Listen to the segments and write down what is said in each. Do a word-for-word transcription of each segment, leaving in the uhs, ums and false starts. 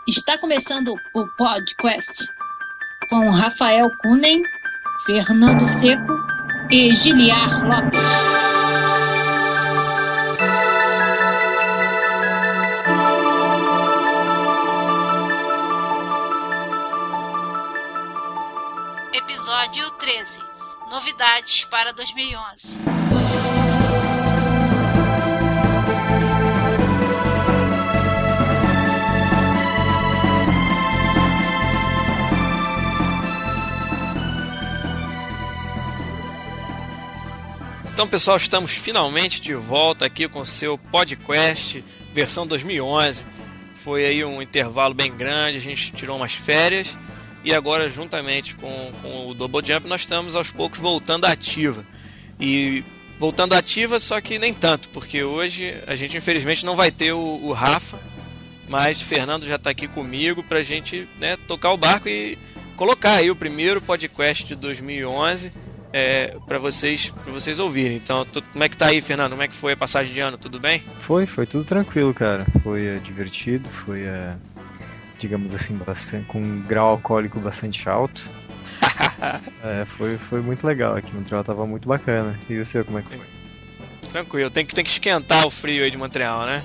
Está começando o podcast com Rafael Kunen, Fernando Seco e Giliar Lopes. Episódio treze. Novidades para dois mil e onze. Então, pessoal, estamos finalmente de volta aqui com o seu podcast, versão dois mil e onze. Foi aí um intervalo bem grande, a gente tirou umas férias e agora, juntamente com, com o Double Jump, nós estamos aos poucos voltando à ativa. E voltando à ativa, só que nem tanto, porque hoje a gente infelizmente não vai ter o, o Rafa, mas o Fernando já está aqui comigo para a gente, né, tocar o barco e colocar aí o primeiro podcast de dois mil e onze. É, para vocês, para vocês ouvirem. Então, tu, como é que tá aí, Fernando? Como é que foi a passagem de ano? Tudo bem? Foi, foi tudo tranquilo, cara. Foi é, divertido, foi, é, digamos assim, bastante, com um grau alcoólico bastante alto. é, foi, foi muito legal aqui. Montreal tava muito bacana. E o seu, como é que foi? Tranquilo, tem que, tem que esquentar o frio aí de Montreal, né?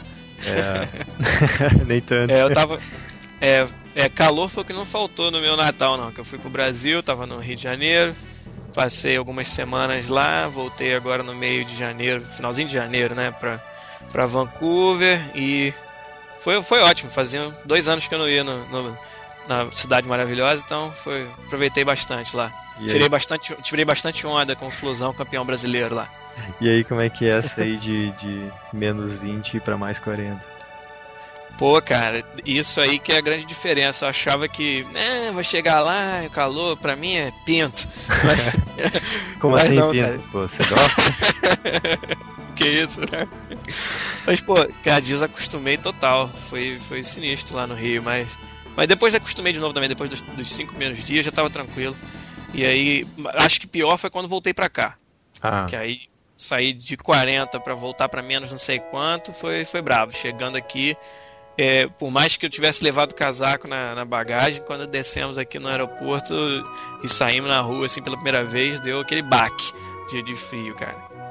É, nem tanto. É, eu tava... É, é, calor foi o que não faltou no meu Natal, não. Que eu fui pro Brasil, tava no Rio de Janeiro. Passei algumas semanas lá, voltei agora no meio de janeiro, finalzinho de janeiro, né, pra, pra Vancouver, e foi, foi ótimo. Fazia dois anos que eu não ia no, no, na Cidade Maravilhosa, então foi, aproveitei bastante lá. Tirei bastante, tirei bastante onda com o Flusão, campeão brasileiro lá. E aí, como é que é essa aí de, de menos vinte para mais quarenta? Pô, cara, isso aí que é a grande diferença. Eu achava que, né, vai chegar lá, o calor, pra mim é pinto. Como mas assim não, pinto? cara. Pô, você gosta? Que isso, né? Mas, pô, cara, desacostumei total. Foi, foi sinistro lá no Rio, mas... Mas depois acostumei de novo também, depois dos, dos cinco primeiros dias, já tava tranquilo. E aí, acho que pior foi quando voltei pra cá. Ah. Que aí, saí de quarenta pra voltar pra menos não sei quanto, foi, foi bravo. Chegando aqui... É, por mais que eu tivesse levado o casaco na, na bagagem, quando descemos aqui no aeroporto e saímos na rua assim pela primeira vez, deu aquele baque de, de frio, cara.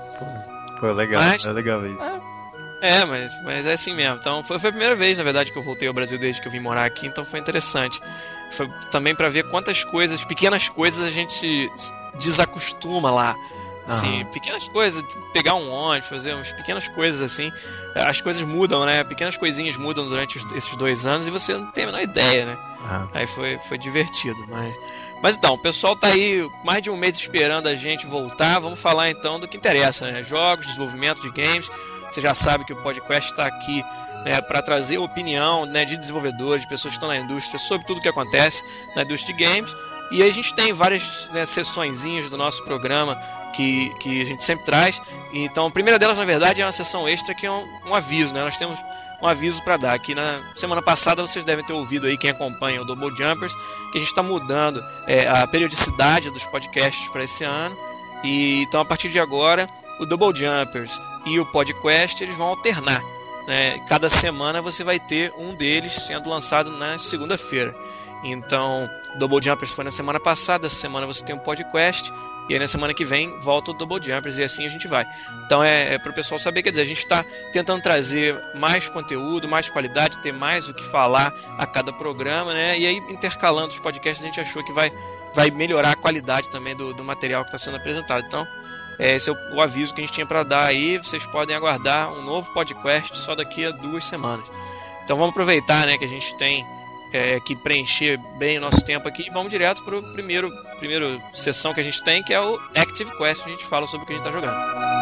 Pô, pô legal, mas, é legal isso. É, mas, mas é assim mesmo. Então foi, foi a primeira vez, na verdade, que eu voltei ao Brasil desde que eu vim morar aqui, então foi interessante. Foi também para ver quantas coisas, pequenas coisas a gente desacostuma lá. Assim, uhum. Pequenas coisas, pegar um ônibus, fazer umas pequenas coisas assim, as coisas mudam, né? Pequenas coisinhas mudam durante esses dois anos e você não tem a menor ideia, né? Uhum. Aí foi, foi divertido, mas... Mas então, o pessoal tá aí mais de um mês esperando a gente voltar. Vamos falar então do que interessa, né? Jogos, desenvolvimento de games. Você já sabe que o podcast está aqui, né, para trazer opinião, né, de desenvolvedores, de pessoas que estão na indústria, sobre tudo o que acontece na indústria de games. E aí a gente tem várias, né, sessõezinhas do nosso programa que, que a gente sempre traz. Então a primeira delas, na verdade, é uma sessão extra que é um, um aviso, né? Nós temos um aviso para dar. Aqui na semana passada vocês devem ter ouvido aí, quem acompanha o Double Jumpers, que a gente está mudando é, a periodicidade dos podcasts para esse ano. E então a partir de agora o Double Jumpers e o podcast eles vão alternar, né? Cada semana você vai ter um deles sendo lançado na segunda-feira. Então, Double Jumpers foi na semana passada, essa semana você tem um podcast, e aí na semana que vem volta o Double Jumpers, e assim a gente vai. Então é, é para o pessoal saber, quer dizer, a gente está tentando trazer mais conteúdo, mais qualidade, ter mais o que falar a cada programa, né? E aí intercalando os podcasts a gente achou que vai, vai melhorar a qualidade também do, do material que está sendo apresentado. Então, é, esse é o, o aviso que a gente tinha para dar aí. Vocês podem aguardar um novo podcast só daqui a duas semanas. Então vamos aproveitar, né, que a gente tem É, que preencher bem o nosso tempo aqui e vamos direto para a primeiro, primeira sessão que a gente tem, que é o Active Quest. A gente fala sobre o que a gente está jogando.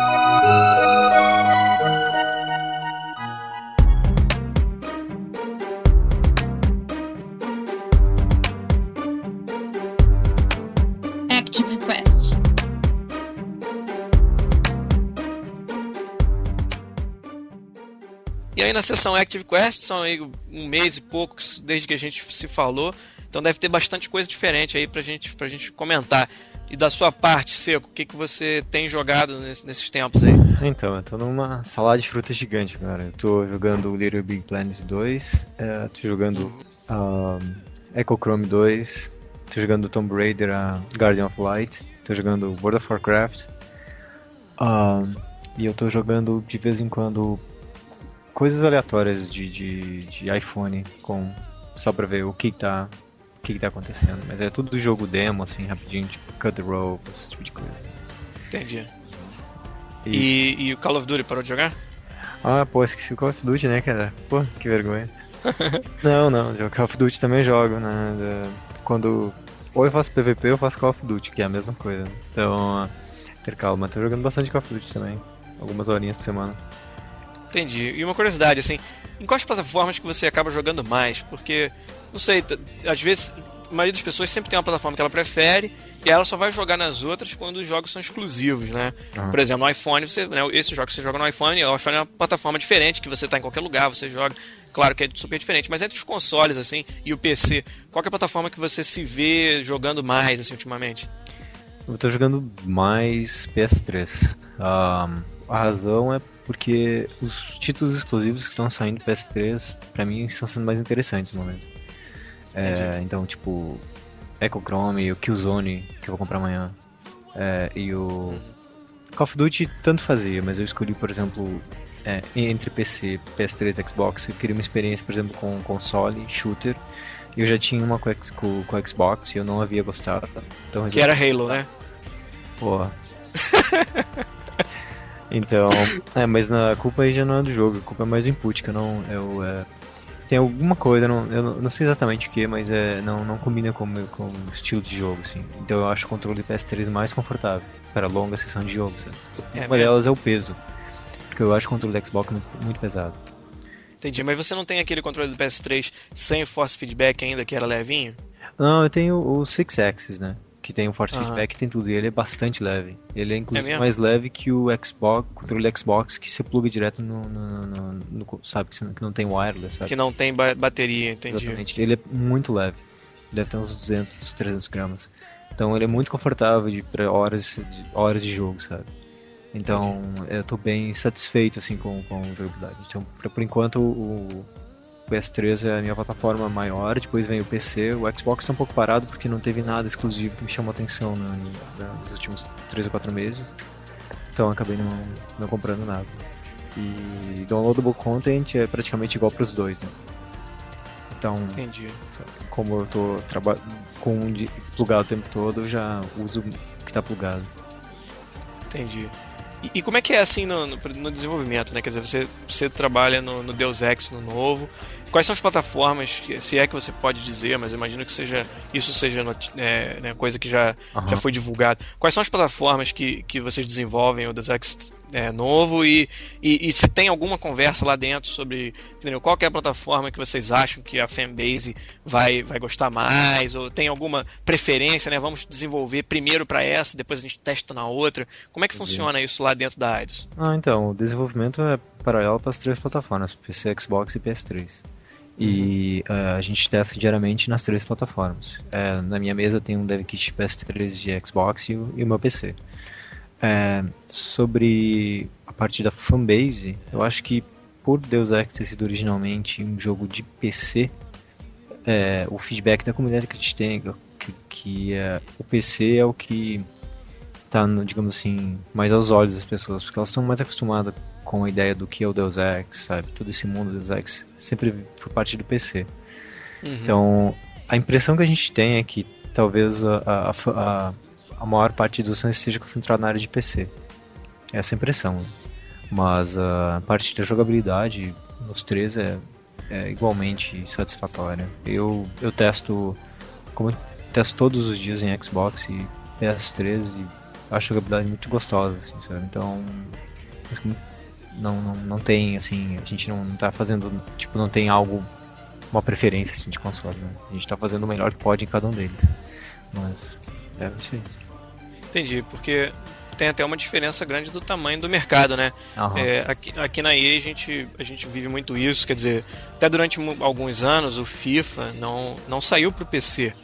Active Quest. E aí na sessão Active Quest, são aí um mês e pouco desde que a gente se falou, então deve ter bastante coisa diferente aí pra gente, pra gente comentar. E da sua parte, Seco, o que, que você tem jogado nesse, nesses tempos aí? Então, eu tô numa salada de frutas gigante, cara. Eu tô jogando Little Big Planet dois, é, tô jogando um, Echo Chrome dois, tô jogando Tomb Raider, a Guardian of Light, tô jogando World of Warcraft, um, e eu tô jogando de vez em quando coisas aleatórias de, de, de iPhone, com, só pra ver o que tá, o que tá acontecendo. Mas é tudo do jogo demo, assim, rapidinho, tipo Cut the Rope, esse tipo de coisa. Entendi. E, e o Call of Duty parou de jogar? Ah, pô, esqueci o Call of Duty, né, cara? Pô, que vergonha. Não, não, o Call of Duty também jogo, né? Quando ou eu faço P V P ou eu faço Call of Duty, que é a mesma coisa. Então, ter calma, tô jogando bastante Call of Duty também. Algumas horinhas por semana. Entendi. E uma curiosidade, assim, em quais plataformas que você acaba jogando mais? Porque, não sei, às vezes a maioria das pessoas sempre tem uma plataforma que ela prefere e ela só vai jogar nas outras quando os jogos são exclusivos, né? Uhum. Por exemplo, no iPhone, você, né, esse jogo que você joga no iPhone, o iPhone é uma plataforma diferente, que você está em qualquer lugar, você joga. Claro que é super diferente, mas entre os consoles, assim, e o P C, qual que é a plataforma que você se vê jogando mais, assim, ultimamente? Eu tô jogando mais P S três. Um, a razão é porque os títulos exclusivos que estão saindo do P S três, pra mim, estão sendo mais interessantes no momento. É, então, tipo, Echo Chrome, o Killzone, que eu vou comprar amanhã, é, e o Call of Duty tanto fazia, mas eu escolhi, por exemplo, é, entre P C, P S três e Xbox, eu queria uma experiência, por exemplo, com console, shooter, e eu já tinha uma com, com, com o Xbox e eu não havia gostado. Então, que era Halo, né? Porra. Então, é, mas na, a culpa aí já não é do jogo, a culpa é mais do input, que eu não, eu, é, tem alguma coisa, não, eu não, não sei exatamente o que, mas é, não, não combina com com o estilo de jogo, assim. Então eu acho o controle do P S três mais confortável para longa sessão de jogo, sabe? É, uma delas é o peso, porque eu acho o controle do Xbox muito, muito pesado. Entendi, mas você não tem aquele controle do P S três sem o Force Feedback ainda, que era levinho? Não, eu tenho o Six Axis, né? Que tem o Force Aham. Feedback, tem tudo, e ele é bastante leve. Ele é inclusive É mais leve que o Xbox, controle Xbox, que você pluga direto no, no, no, no sabe, que, você não, que não tem wireless, sabe? Que não tem ba- bateria, entendi. Exatamente, ele é muito leve, deve ter uns duzentos, trezentos gramas. Então ele é muito confortável de, pra horas, de, horas de jogo, sabe? Então eu tô bem satisfeito assim com, com a jogabilidade. Então, pra, por enquanto, o o P S três é a minha plataforma maior, depois vem o P C, o Xbox tá um pouco parado porque não teve nada exclusivo que me chamou a atenção né, nos últimos três ou quatro meses, então eu acabei não, não comprando nada. E downloadable content é praticamente igual para os dois, né? Então, entendi. Como eu tô traba- com um de- plugado o tempo todo, eu já uso o que tá plugado. Entendi. E, e como é que é assim no, no, no desenvolvimento, né? Quer dizer, você, você trabalha no, no Deus Ex, no novo. Quais são as plataformas, que, se é que você pode dizer, mas eu imagino que seja, isso seja noti- é, né, coisa que já, Uhum. já foi divulgada. Quais são as plataformas que, que vocês desenvolvem o Deus Ex é, novo e, e, e se tem alguma conversa lá dentro sobre entendeu, qual que é a plataforma que vocês acham que a fanbase vai, vai gostar mais, ou tem alguma preferência, né? Vamos desenvolver primeiro para essa, depois a gente testa na outra. Como é que funciona isso lá dentro da Eidos? Ah, então, o desenvolvimento é paralelo para as três plataformas, P C, Xbox e P S três. E uhum. uh, a gente testa diariamente nas três plataformas. Uh, na minha mesa tem um DevKit P S três de Xbox e o, e o meu P C. Uh, sobre a parte da fanbase, eu acho que por Deus Ex ter sido originalmente um jogo de P C, uh, o feedback da comunidade que a gente tem, que, que uh, o P C é o que está, digamos assim, mais aos olhos das pessoas, porque elas estão mais acostumadas com a ideia do que é o Deus Ex, sabe? Todo esse mundo do Deus Ex sempre foi parte do P C. Uhum. Então, a impressão que a gente tem é que talvez a, a, a, a maior parte dos sonhos esteja concentrada na área de P C. Essa é a impressão. Mas a parte da jogabilidade nos três é, é igualmente satisfatória. Eu, eu testo, como eu testo todos os dias em Xbox e P S três e acho a jogabilidade muito gostosa, assim, sabe? Então, não, não, não tem, assim, a gente não, não tá fazendo, tipo, não tem algo, uma preferência, assim, de console, né? A gente tá fazendo o melhor que pode em cada um deles. Mas, é isso aí. Entendi, porque tem até uma diferença grande do tamanho do mercado, né? Uhum. É, aqui, aqui na E A a gente, a gente vive muito isso, quer dizer, até durante alguns anos o FIFA não, não saiu pro P C.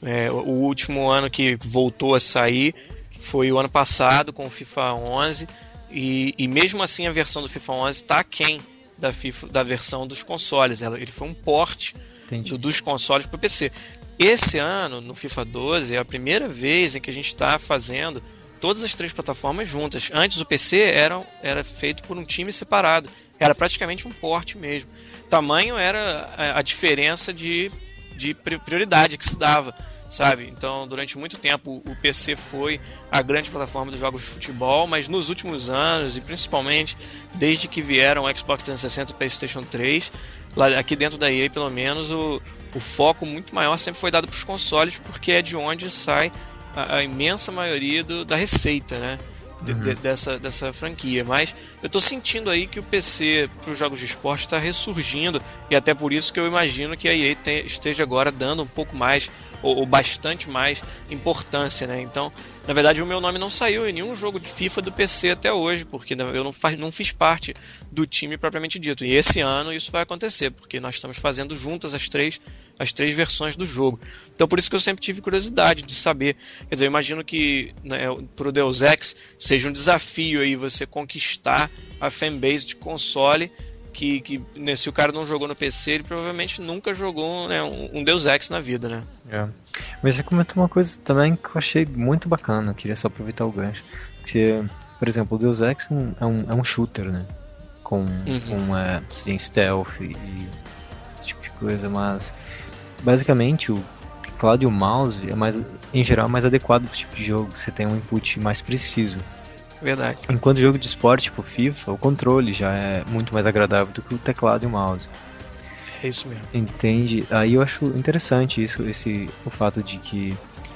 É, o último ano que voltou a sair foi o ano passado com o FIFA onze, e, e mesmo assim a versão do FIFA onze está aquém da, FIFA, da versão dos consoles. Ele foi um port do, dos consoles para o P C. Esse ano, no FIFA doze, é a primeira vez em que a gente está fazendo todas as três plataformas juntas. Antes o P C era, era feito por um time separado, era praticamente um port mesmo. Tamanho era a, a diferença de, de prioridade que se dava, sabe? Então, durante muito tempo o P C foi a grande plataforma dos jogos de futebol, mas nos últimos anos, e principalmente desde que vieram o Xbox trezentos e sessenta e o PlayStation três, lá, aqui dentro da E A pelo menos, o, o foco muito maior sempre foi dado para os consoles, porque é de onde sai a, a imensa maioria do, da receita, né? De, uhum. de, dessa, dessa franquia. Mas eu estou sentindo aí que o P C para os jogos de esporte está ressurgindo, e até por isso que eu imagino que a E A te, esteja agora dando um pouco mais ou, ou bastante mais importância, né? Então, na verdade, o meu nome não saiu em nenhum jogo de FIFA do P C até hoje, porque eu não, faz, não fiz parte do time propriamente dito. E esse ano isso vai acontecer, porque nós estamos fazendo juntas as três, as três versões do jogo. Então, por isso que eu sempre tive curiosidade de saber. Quer dizer, eu imagino que, né, para o Deus Ex seja um desafio aí você conquistar a fanbase de console, que, que né, se o cara não jogou no P C, ele provavelmente nunca jogou, né, um, um Deus Ex na vida, né? É. Mas você comentou uma coisa também que eu achei muito bacana, eu queria só aproveitar o gancho. Que, por exemplo, o Deus Ex é um, é um, é um shooter, né? Com, uhum. com é, você tem stealth e, e esse tipo de coisa, mas basicamente o teclado e o mouse é mais, em geral, mais adequado para esse tipo de jogo. Você tem um input mais preciso. Verdade. Enquanto o jogo de esporte, tipo FIFA, o controle já é muito mais agradável do que o teclado e o mouse. É isso mesmo. Entende? Aí eu acho interessante isso, esse, o fato de que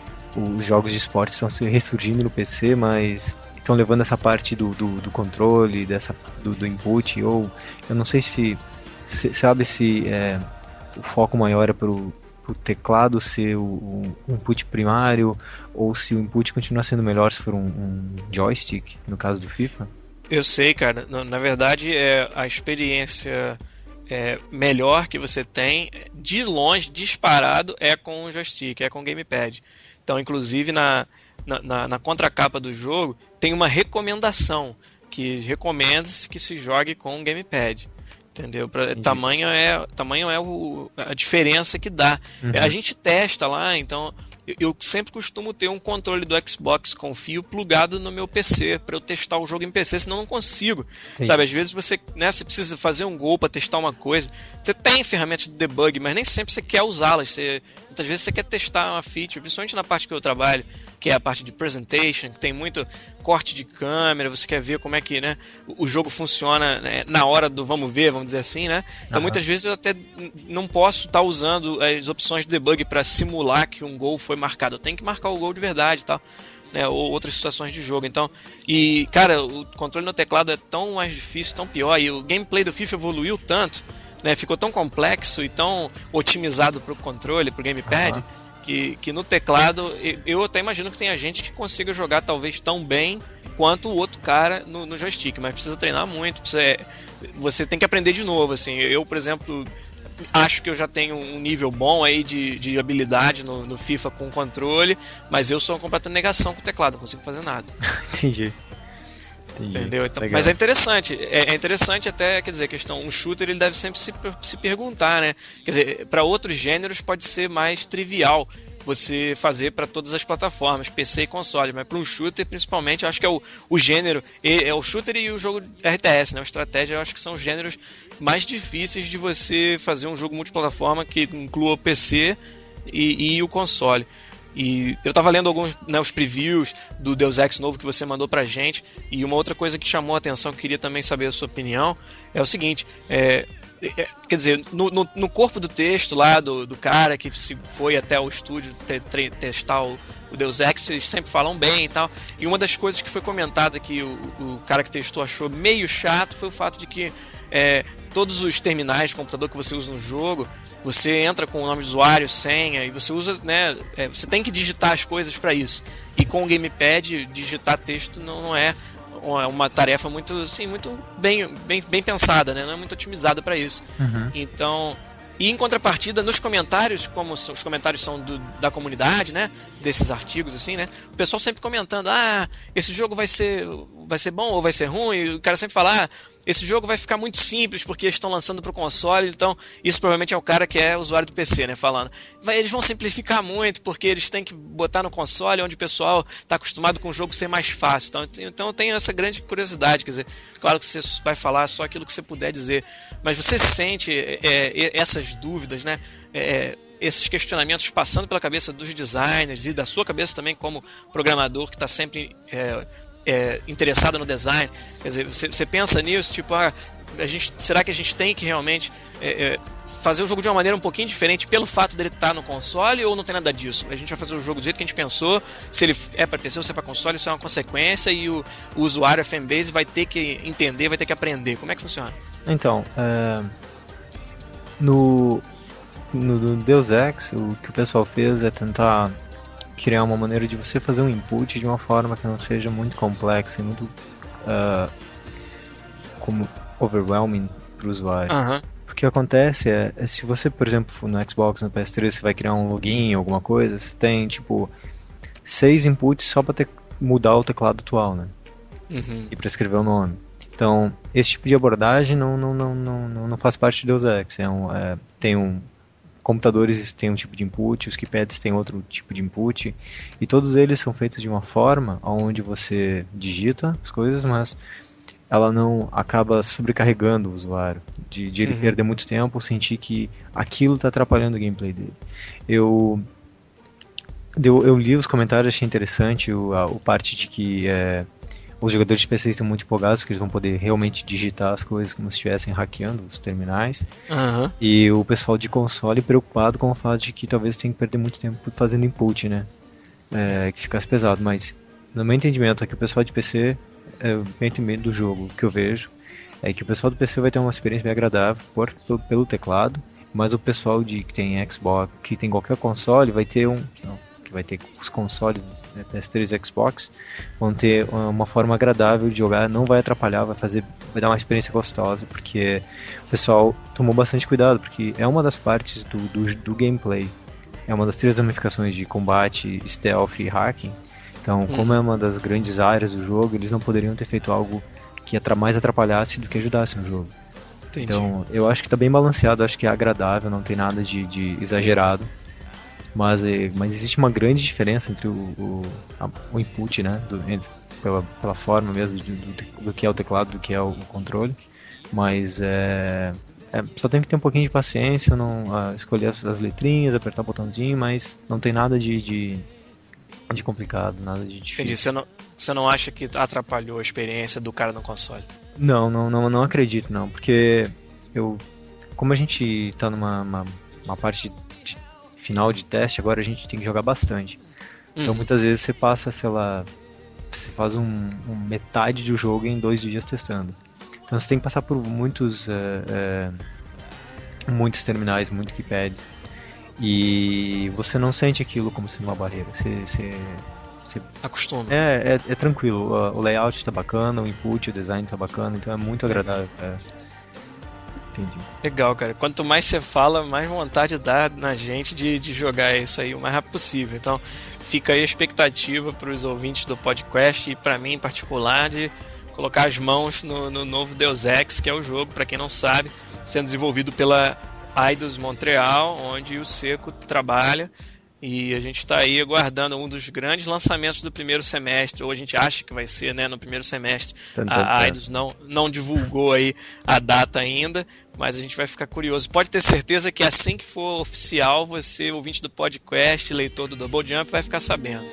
os jogos de esporte estão se ressurgindo no P C, mas estão levando essa parte do, do, do controle, dessa, do, do input, ou eu não sei se, se sabe se é, o foco maior é pro o teclado ser o, o input primário, ou se o input continua sendo melhor se for um, um joystick, no caso do FIFA? Eu sei, cara. Na, na verdade, é, a experiência é, melhor que você tem, de longe, disparado, é com o joystick, é com o gamepad. Então, inclusive, na, na, na, na contracapa do jogo, tem uma recomendação, que recomenda-se que se jogue com o gamepad. Entendeu? Pra, tamanho é, tamanho é o, a diferença que dá. Uhum. A gente testa lá, então eu, eu sempre costumo ter um controle do Xbox com fio plugado no meu P C para eu testar o jogo em P C, senão eu não consigo. Sim. Sabe, às vezes você, né, você precisa fazer um gol para testar uma coisa. Você tem ferramentas de debug, mas nem sempre você quer usá-las. Você, muitas vezes você quer testar uma feature, principalmente na parte que eu trabalho, que é a parte de presentation, que tem muito corte de câmera, você quer ver como é que, né, o jogo funciona, né, na hora do vamos ver, vamos dizer assim, né? Então, uhum. muitas vezes eu até não posso estar usando as opções de debug para simular que um gol foi marcado. Eu tenho que marcar o gol de verdade e tal, né? Ou outras situações de jogo. Então, e, cara, o controle no teclado é tão mais difícil, tão pior, e o gameplay do FIFA evoluiu tanto, né? Ficou tão complexo e tão otimizado pro controle, pro gamepad, uhum. Que, que no teclado, eu até imagino que tenha gente que consiga jogar talvez tão bem quanto o outro cara no, no joystick, mas precisa treinar muito, precisa, você tem que aprender de novo, assim. Eu, por exemplo, acho que eu já tenho um nível bom aí de, de habilidade no, no FIFA com controle, mas eu sou uma completa negação com o teclado, não consigo fazer nada. Entendi. Entendi. Entendeu? Então, mas é interessante, é, é interessante até, quer dizer, a questão, um shooter ele deve sempre se, se perguntar, né? Quer dizer, para outros gêneros pode ser mais trivial você fazer para todas as plataformas, P C e console, mas para um shooter, principalmente, eu acho que é o, o gênero, é o shooter e o jogo R T S, né? A estratégia, eu acho que são os gêneros mais difíceis de você fazer um jogo multiplataforma que inclua o P C e, e o console. E eu tava lendo alguns, né, os previews do Deus Ex novo que você mandou pra gente, e uma outra coisa que chamou a atenção, que eu queria também saber a sua opinião, é o seguinte, é, é, quer dizer, no, no, no corpo do texto lá do, do cara que se foi até o estúdio te, te, testar o, o Deus Ex, eles sempre falam bem e tal, e uma das coisas que foi comentada que o, o cara que testou achou meio chato foi o fato de que é, todos os terminais de computador que você usa no jogo, você entra com o nome de usuário, senha, e você usa, né, é, você tem que digitar as coisas para isso. E com o gamepad, digitar texto não, não é uma tarefa muito, assim, muito bem, bem, bem pensada, né? Não é muito otimizada para isso. Uhum. Então, E em contrapartida, nos comentários, como os comentários são do, da comunidade, né, desses artigos, assim, né, o pessoal sempre comentando, ah, esse jogo vai ser, vai ser bom ou vai ser ruim, e o cara sempre fala, ah, esse jogo vai ficar muito simples porque eles estão lançando para o console, então isso provavelmente é o cara que é usuário do P C, né, falando. Eles vão simplificar muito porque eles têm que botar no console onde o pessoal está acostumado com o jogo ser mais fácil. Então, então eu tenho essa grande curiosidade, quer dizer, claro que você vai falar só aquilo que você puder dizer, mas você sente é, essas dúvidas, né, é, esses questionamentos passando pela cabeça dos designers e da sua cabeça também como programador que está sempre... É, É, interessada no design, quer dizer, você, você pensa nisso, tipo, ah, a gente, será que a gente tem que realmente é, é, fazer o jogo de uma maneira um pouquinho diferente pelo fato dele estar no console, ou não tem nada disso? A gente vai fazer o jogo do jeito que a gente pensou, se ele é para P C ou se é para console, isso é uma consequência e o, o usuário, a fanbase, vai ter que entender, vai ter que aprender. Como é que funciona? Então, é, no, no, no Deus Ex, o que o pessoal fez é tentar criar uma maneira de você fazer um input de uma forma que não seja muito complexa e muito uh, como overwhelming para o usuário. Uhum. O que acontece é, é, se você, por exemplo, no Xbox, no P S três, você vai criar um login, alguma coisa, você tem, tipo, seis inputs só para mudar o teclado atual, né? Uhum. E para escrever o nome. Então, esse tipo de abordagem não, não, não, não, não faz parte de Deus Ex. É um, é, tem um computadores têm um tipo de input, os keypads têm outro tipo de input, e todos eles são feitos de uma forma onde você digita as coisas, mas ela não acaba sobrecarregando o usuário, de, de ele uhum. perder muito tempo, sentir que aquilo está atrapalhando o gameplay dele. Eu, eu, eu li os comentários, achei interessante o, a, o parte de que é, os jogadores de P C estão muito empolgados porque eles vão poder realmente digitar as coisas como se estivessem hackeando os terminais. Uhum. E o pessoal de console preocupado com o fato de que talvez tenha que perder muito tempo fazendo input, né? É, que ficasse pesado. Mas, no meu entendimento, é que o pessoal de P C, é, o entendimento do jogo que eu vejo, é que o pessoal do P C vai ter uma experiência bem agradável por, pelo, pelo teclado, mas o pessoal de, que tem Xbox, que tem qualquer console, vai ter um... Não, que vai ter os consoles, né, P S três e Xbox, vão ter uma forma agradável de jogar, não vai atrapalhar, vai fazer, vai dar uma experiência gostosa, porque o pessoal tomou bastante cuidado, porque é uma das partes do, do, do gameplay, é uma das três ramificações de combate, stealth e hacking. Então, hum. como é uma das grandes áreas do jogo, eles não poderiam ter feito algo que mais atrapalhasse do que ajudasse no jogo. Entendi. Então, eu acho que tá bem balanceado, acho que é agradável, não tem nada de, de exagerado. Mas, mas existe uma grande diferença entre o, o, a, o input, né, do, entre, pela, pela forma mesmo do, do, do que é o teclado, do que é o, o controle. Mas é, é, só tem que ter um pouquinho de paciência, não, uh, escolher as, as letrinhas, apertar o botãozinho, mas não tem nada de, de, de complicado, nada de difícil. Entendi, você não, você não acha que atrapalhou a experiência do cara no console? Não, não, não, não acredito não, porque eu, como a gente tá numa uma, uma parte de final de teste, agora a gente tem que jogar bastante. Hum. Então muitas vezes você passa, sei lá, você faz um, um metade do jogo em dois dias testando. Então você tem que passar por muitos é, é, muitos terminais, muitos keypads, e você não sente aquilo como sendo uma barreira. Você, você, você acostuma. É, é, é tranquilo, o layout tá bacana, o input, o design tá bacana, então é muito agradável. É. Entendi. Legal, cara. Quanto mais você fala, mais vontade dá na gente de, de jogar isso aí o mais rápido possível. Então, fica aí a expectativa para os ouvintes do podcast e para mim em particular de colocar as mãos no, no novo Deus Ex, que é o jogo, para quem não sabe, sendo desenvolvido pela Eidos Montreal, onde o Seco trabalha. E a gente está aí aguardando um dos grandes lançamentos do primeiro semestre, ou a gente acha que vai ser, né, no primeiro semestre. A Eidos não, não divulgou aí a data ainda, mas a gente vai ficar curioso. Pode ter certeza que assim que for oficial, você, ouvinte do podcast, leitor do Double Jump, vai ficar sabendo.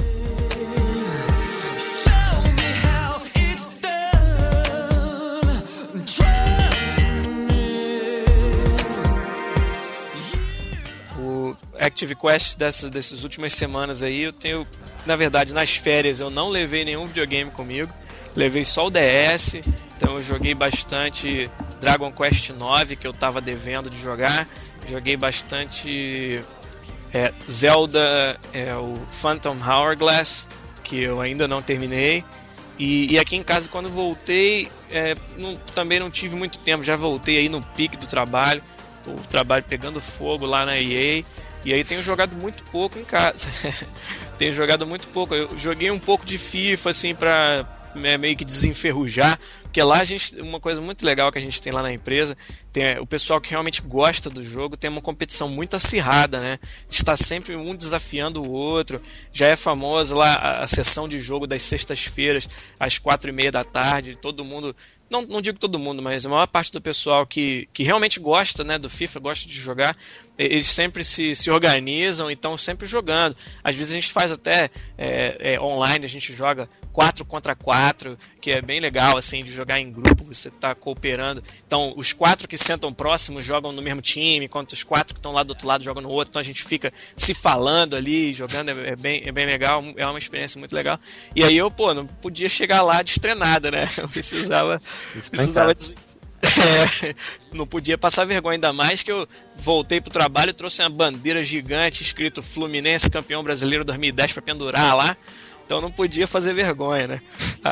Active Quest dessas, dessas últimas semanas aí, eu tenho, na verdade, nas férias eu não levei nenhum videogame comigo, levei só o D S, então eu joguei bastante Dragon Quest nove, que eu tava devendo de jogar, joguei bastante é, Zelda, é, o Phantom Hourglass, que eu ainda não terminei, e, e aqui em casa quando voltei, é, não, também não tive muito tempo, já voltei aí no pique do trabalho, o trabalho pegando fogo lá na E A, e aí tenho jogado muito pouco em casa. Tenho jogado muito pouco. Eu joguei um pouco de FIFA, assim, pra é, meio que desenferrujar, porque lá a gente, uma coisa muito legal que a gente tem lá na empresa, tem o pessoal que realmente gosta do jogo, tem uma competição muito acirrada, né? Está sempre um desafiando o outro. Já é famosa lá a, a sessão de jogo das sextas-feiras, às quatro e meia da tarde, todo mundo... Não, não digo todo mundo, mas a maior parte do pessoal que, que realmente gosta, né, do FIFA, gosta de jogar, eles sempre se, se organizam e estão sempre jogando. Às vezes a gente faz até é, é, online, a gente joga quatro contra quatro, que é bem legal, assim, de jogar em grupo, você está cooperando. Então, os quatro que sentam próximos jogam no mesmo time, enquanto os quatro que estão lá do outro lado jogam no outro. Então a gente fica se falando ali, jogando, é, é, bem, é bem legal, é uma experiência muito legal. E aí eu, pô, não podia chegar lá destrenada, né? Eu precisava... Precisava des... é, não podia passar vergonha, ainda mais que eu voltei pro trabalho e trouxe uma bandeira gigante escrito Fluminense campeão brasileiro dois mil e dez para pendurar lá, então não podia fazer vergonha, né?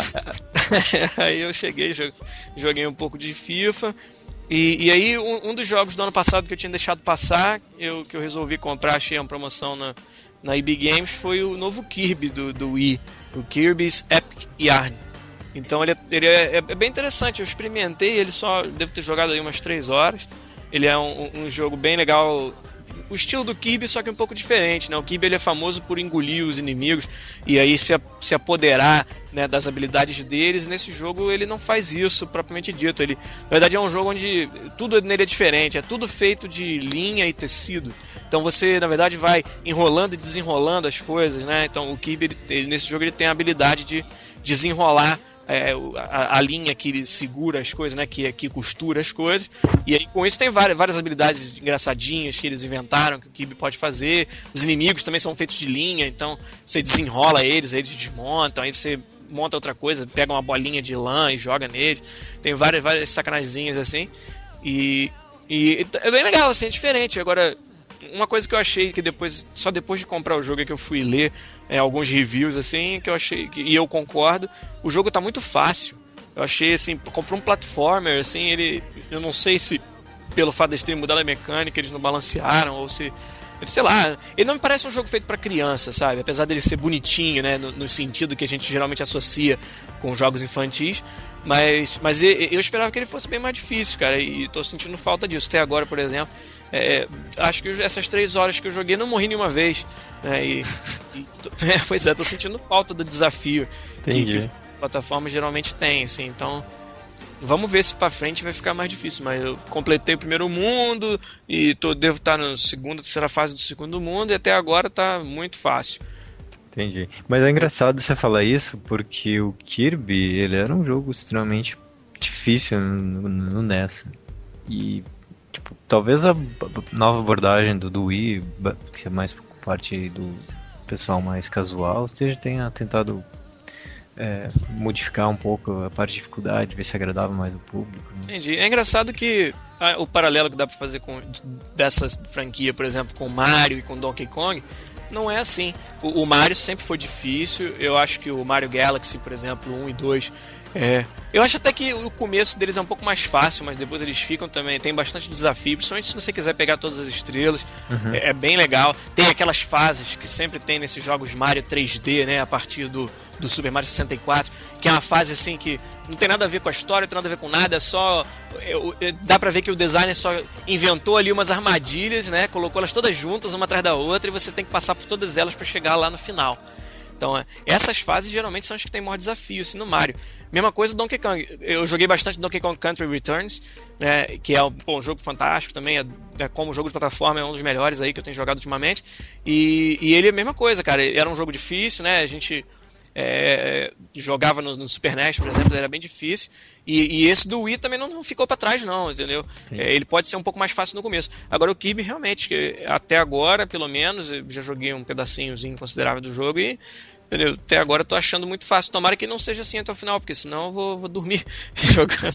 Aí eu cheguei, joguei um pouco de FIFA e, e aí um, um dos jogos do ano passado que eu tinha deixado passar, eu, que eu resolvi comprar, achei uma promoção na, na E B Games, foi o novo Kirby do, do Wii, o Kirby's Epic Yarn. Então ele, é, ele é, é bem interessante, eu experimentei, ele só devo ter jogado aí umas três horas. Ele é um, um jogo bem legal, o estilo do Kirby, só que um pouco diferente, né? O Kirby ele é famoso por engolir os inimigos e aí se, se apoderar, né, das habilidades deles. Nesse jogo ele não faz isso propriamente dito. Ele, na verdade é um jogo onde tudo nele é diferente, é tudo feito de linha e tecido. Então você na verdade vai enrolando e desenrolando as coisas, né? Então o Kirby ele, ele, nesse jogo ele tem a habilidade de desenrolar É, a, a linha que ele segura as coisas, né, que, que costura as coisas, e aí com isso tem várias, várias habilidades engraçadinhas que eles inventaram, que o Kirby pode fazer. Os inimigos também são feitos de linha, então você desenrola eles, eles desmontam, aí você monta outra coisa, pega uma bolinha de lã e joga neles. Tem várias, várias sacanagemzinhas assim, e, e é bem legal, assim, é diferente. Agora, uma coisa que eu achei que depois, só depois de comprar o jogo é que eu fui ler é, alguns reviews assim, que eu achei que, e eu concordo, o jogo tá muito fácil. Eu achei assim, comprei um platformer assim, ele, eu não sei se pelo fato de eles terem mudado a mecânica eles não balancearam ou se, sei lá, ele não me parece um jogo feito pra criança, sabe? Apesar dele ser bonitinho, né, no, no sentido que a gente geralmente associa com jogos infantis, mas, mas eu, eu esperava que ele fosse bem mais difícil, cara, e tô sentindo falta disso. Até agora, por exemplo, É, acho que essas três horas que eu joguei não morri nenhuma vez, né? E, e é, pois é, tô sentindo falta do desafio que, que as plataformas geralmente têm, assim. Então vamos ver se pra frente vai ficar mais difícil. Mas eu completei o primeiro mundo e tô, devo estar na segunda, terceira fase do segundo mundo, e até agora tá muito fácil. Entendi. Mas é engraçado você falar isso, porque o Kirby, ele era um jogo extremamente difícil no, no N E S. E tipo, talvez a nova abordagem do, do Wii, que é mais parte do pessoal mais casual, esteja, tenha tentado é, modificar um pouco a parte de dificuldade, ver se agradava mais o público. Né? Entendi. É engraçado que ah, o paralelo que dá pra fazer com dessa franquia, por exemplo, com Mario e com Donkey Kong, não é assim. O, o Mario sempre foi difícil. Eu acho que o Mario Galaxy, por exemplo, um e dois, é, eu acho até que o começo deles é um pouco mais fácil, mas depois eles ficam também, tem bastante desafio, principalmente se você quiser pegar todas as estrelas. Uhum. é, é bem legal. Tem aquelas fases que sempre tem nesses jogos Mario três D, né, a partir do, do Super Mario sessenta e quatro, que é uma fase assim que não tem nada a ver com a história, não tem nada a ver com nada, é só é, é, dá pra ver que o designer só inventou ali umas armadilhas, né, colocou elas todas juntas, uma atrás da outra, e você tem que passar por todas elas pra chegar lá no final. Então, essas fases geralmente são as que tem maior desafio, assim, no Mario. Mesma coisa do Donkey Kong. Eu joguei bastante Donkey Kong Country Returns, né, que é um, pô, um jogo fantástico também, é, é como jogo de plataforma, é um dos melhores aí que eu tenho jogado ultimamente. E, e ele é a mesma coisa, cara. Era um jogo difícil, né? A gente é, jogava no, no Super N E S, por exemplo, ele era bem difícil. E, e esse do Wii também não, não ficou pra trás, não, entendeu? É, ele pode ser um pouco mais fácil no começo. Agora o Kirby, realmente, que até agora, pelo menos, eu já joguei um pedacinhozinho considerável do jogo e, entendeu? Até agora eu tô achando muito fácil. Tomara que não seja assim até o final, porque senão eu vou, vou dormir jogando.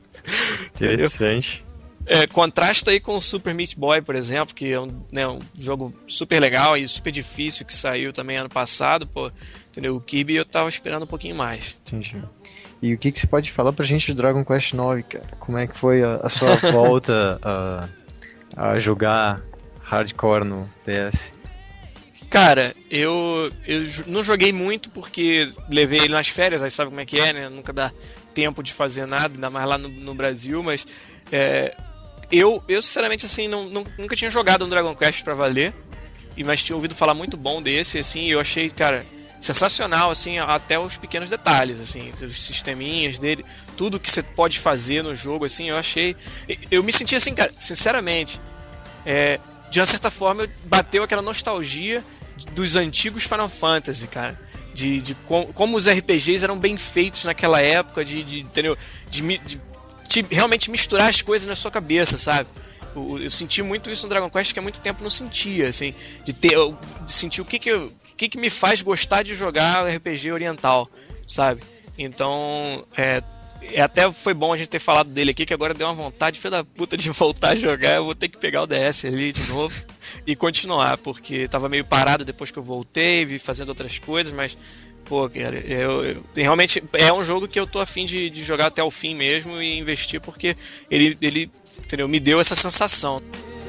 Interessante. É, contrasta aí com o Super Meat Boy, por exemplo, que é um, né, um jogo super legal e super difícil que saiu também ano passado, pô, entendeu? O Kirby eu tava esperando um pouquinho mais. Entendi. E o que, que você pode falar pra gente de Dragon Quest nove, cara? Como é que foi a, a sua volta a, a jogar hardcore no D S? Cara, eu, eu não joguei muito porque levei ele nas férias, aí sabe como é que é, né? Nunca dá tempo de fazer nada, ainda mais lá no, no Brasil, mas é, eu, eu, sinceramente, assim, não, não, nunca tinha jogado um Dragon Quest pra valer, mas tinha ouvido falar muito bom desse, assim, eu achei, cara, sensacional, assim, até os pequenos detalhes, assim, os sisteminhas dele, tudo que você pode fazer no jogo, assim, eu achei... Eu me senti assim, cara, sinceramente, é, de uma certa forma, bateu aquela nostalgia dos antigos Final Fantasy, cara. De, de com, como os R P Gs eram bem feitos naquela época, de, de, entendeu? De, de, de realmente misturar as coisas na sua cabeça, sabe? Eu, eu senti muito isso no Dragon Quest que há muito tempo não sentia, assim. De, ter, de sentir o que que, eu, o que que me faz gostar de jogar R P G oriental, sabe? Então, é... É, até foi bom a gente ter falado dele aqui, que agora deu uma vontade, filho da puta, de voltar a jogar. Eu vou ter que pegar o D S ali de novo e continuar, porque tava meio parado depois que eu voltei, vi fazendo outras coisas, mas, pô, cara, eu, eu realmente é um jogo que eu tô afim de, de jogar até o fim mesmo e investir, porque ele, ele entendeu, me deu essa sensação.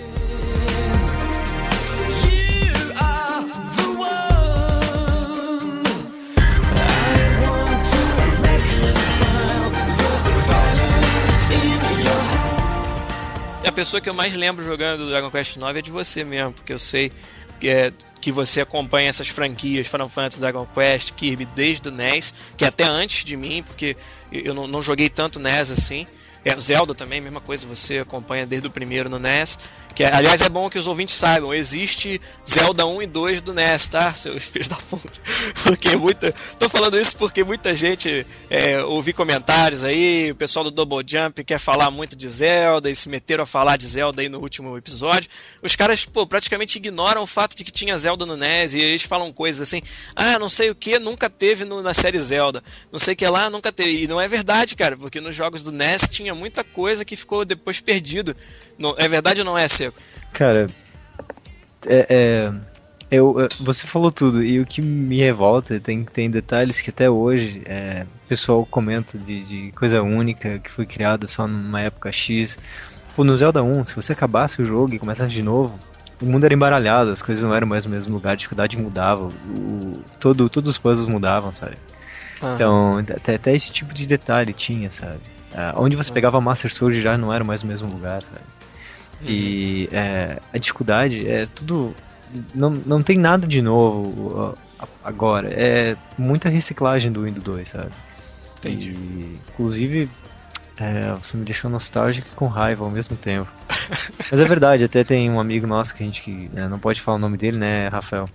A pessoa que eu mais lembro jogando Dragon Quest nove é de você mesmo, porque eu sei que, é, que você acompanha essas franquias Final Fantasy, Dragon Quest, Kirby desde o N E S, que é até antes de mim, porque eu não, não joguei tanto N E S assim. É, Zelda também, mesma coisa, você acompanha desde o primeiro no N E S. Que, aliás, é bom que os ouvintes saibam, existe Zelda um e dois do N E S, tá? Seus filhos da puta. Porque muita... Tô falando isso porque muita gente é, ouvi comentários aí, o pessoal do Double Jump quer falar muito de Zelda e se meteram a falar de Zelda aí no último episódio. Os caras, pô, praticamente ignoram o fato de que tinha Zelda no N E S e eles falam coisas assim, ah, não sei o que, nunca teve no, na série Zelda. Não sei o que lá, nunca teve. E não é verdade, cara, porque nos jogos do N E S tinha muita coisa que ficou depois perdido. Não, é verdade ou não é, Seco? Cara, é, é, eu, você falou tudo, e o que me revolta tem, tem detalhes que até hoje é, o pessoal comenta de, de coisa única que foi criada só numa época X. Pô, no Zelda um, se você acabasse o jogo e começasse de novo, o mundo era embaralhado, as coisas não eram mais no mesmo lugar, a dificuldade mudava, o, todo, todos os puzzles mudavam, sabe? Uhum. Então, até, até esse tipo de detalhe tinha, sabe? Uh, onde você uhum. pegava Master Sword já não era mais o mesmo lugar, sabe? Uhum. E é, a dificuldade é tudo... Não, não tem nada de novo uh, agora. É muita reciclagem do Windows dois, sabe? Entendi. E, inclusive, é, você me deixou nostálgico e com raiva ao mesmo tempo. Mas é verdade, até tem um amigo nosso que a gente que, né, não pode falar o nome dele, né, Rafael?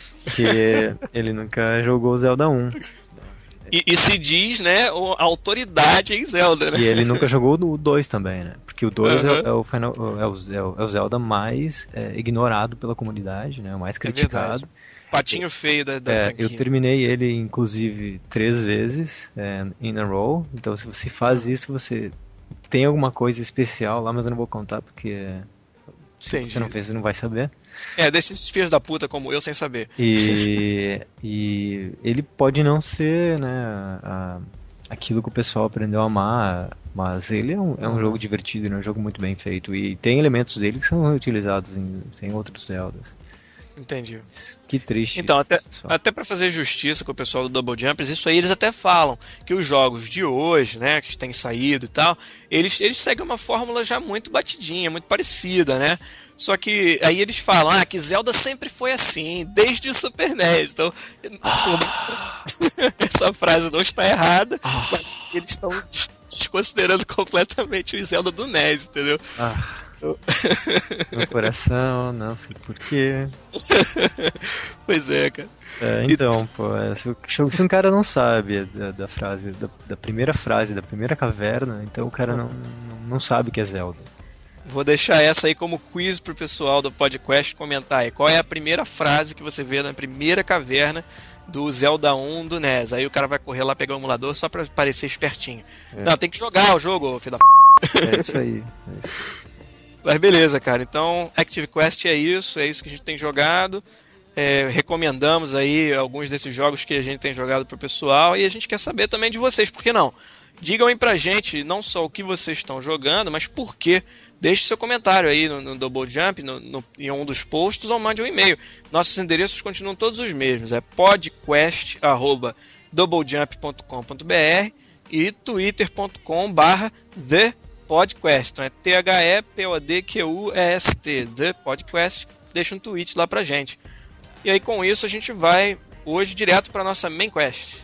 Que ele nunca jogou Zelda um. E, e se diz, né, a autoridade em Zelda, né? E ele nunca jogou o dois também, né? Porque o dois uhum. é, é, o final, é, o, é o Zelda mais é, ignorado pela comunidade, né? O mais criticado. É patinho feio da, da é, franquia. Eu terminei ele, inclusive, três vezes é, in a row. Então, se você faz isso, você tem alguma coisa especial lá, mas eu não vou contar, porque se você não fez, você não vai saber. É, desses filhos da puta como eu sem saber. E, e ele pode não ser, né, a, aquilo que o pessoal aprendeu a amar, mas ele é um, é um jogo divertido, é um jogo muito bem feito. E tem elementos dele que são reutilizados em, em outros Zeldas. Entendi. Que triste. Então, até, até pra fazer justiça com o pessoal do Double Jumpers, isso aí eles até falam que os jogos de hoje, né, que têm saído e tal, eles, eles seguem uma fórmula já muito batidinha, muito parecida, né? Só que aí eles falam, ah, que Zelda sempre foi assim, desde o Super N E S. Então, ah. essa frase não está errada, ah. mas eles estão desconsiderando completamente o Zelda do N E S, entendeu? Ah. Meu coração, não sei porquê. Pois é, cara. É, então, e... pô, é, se, se um cara não sabe da, da frase, da, da primeira frase, da primeira caverna, então o cara não, não, não sabe o que é Zelda. Vou deixar essa aí como quiz pro pessoal do podcast comentar aí. Qual é a primeira frase que você vê na primeira caverna do Zelda um do N E S? Aí o cara vai correr lá pegar o emulador só pra parecer espertinho. É. Não, tem que jogar o jogo, filho da p. É isso aí. É isso. Mas beleza, cara. Então, Active Quest é isso. É isso que a gente tem jogado. É, recomendamos aí alguns desses jogos que a gente tem jogado pro pessoal. E a gente quer saber também de vocês. Por que não? Digam aí pra gente não só o que vocês estão jogando, mas por que deixe seu comentário aí no, no Double Jump, no, no, em um dos posts, ou mande um e-mail. Nossos endereços continuam todos os mesmos, é podcast arroba doublejump ponto com ponto b r e twitter ponto com barra the podcast. Então é T H E P O D Q U E S T, The Podcast. Deixa um tweet lá pra gente. E aí com isso a gente vai hoje direto para nossa main quest.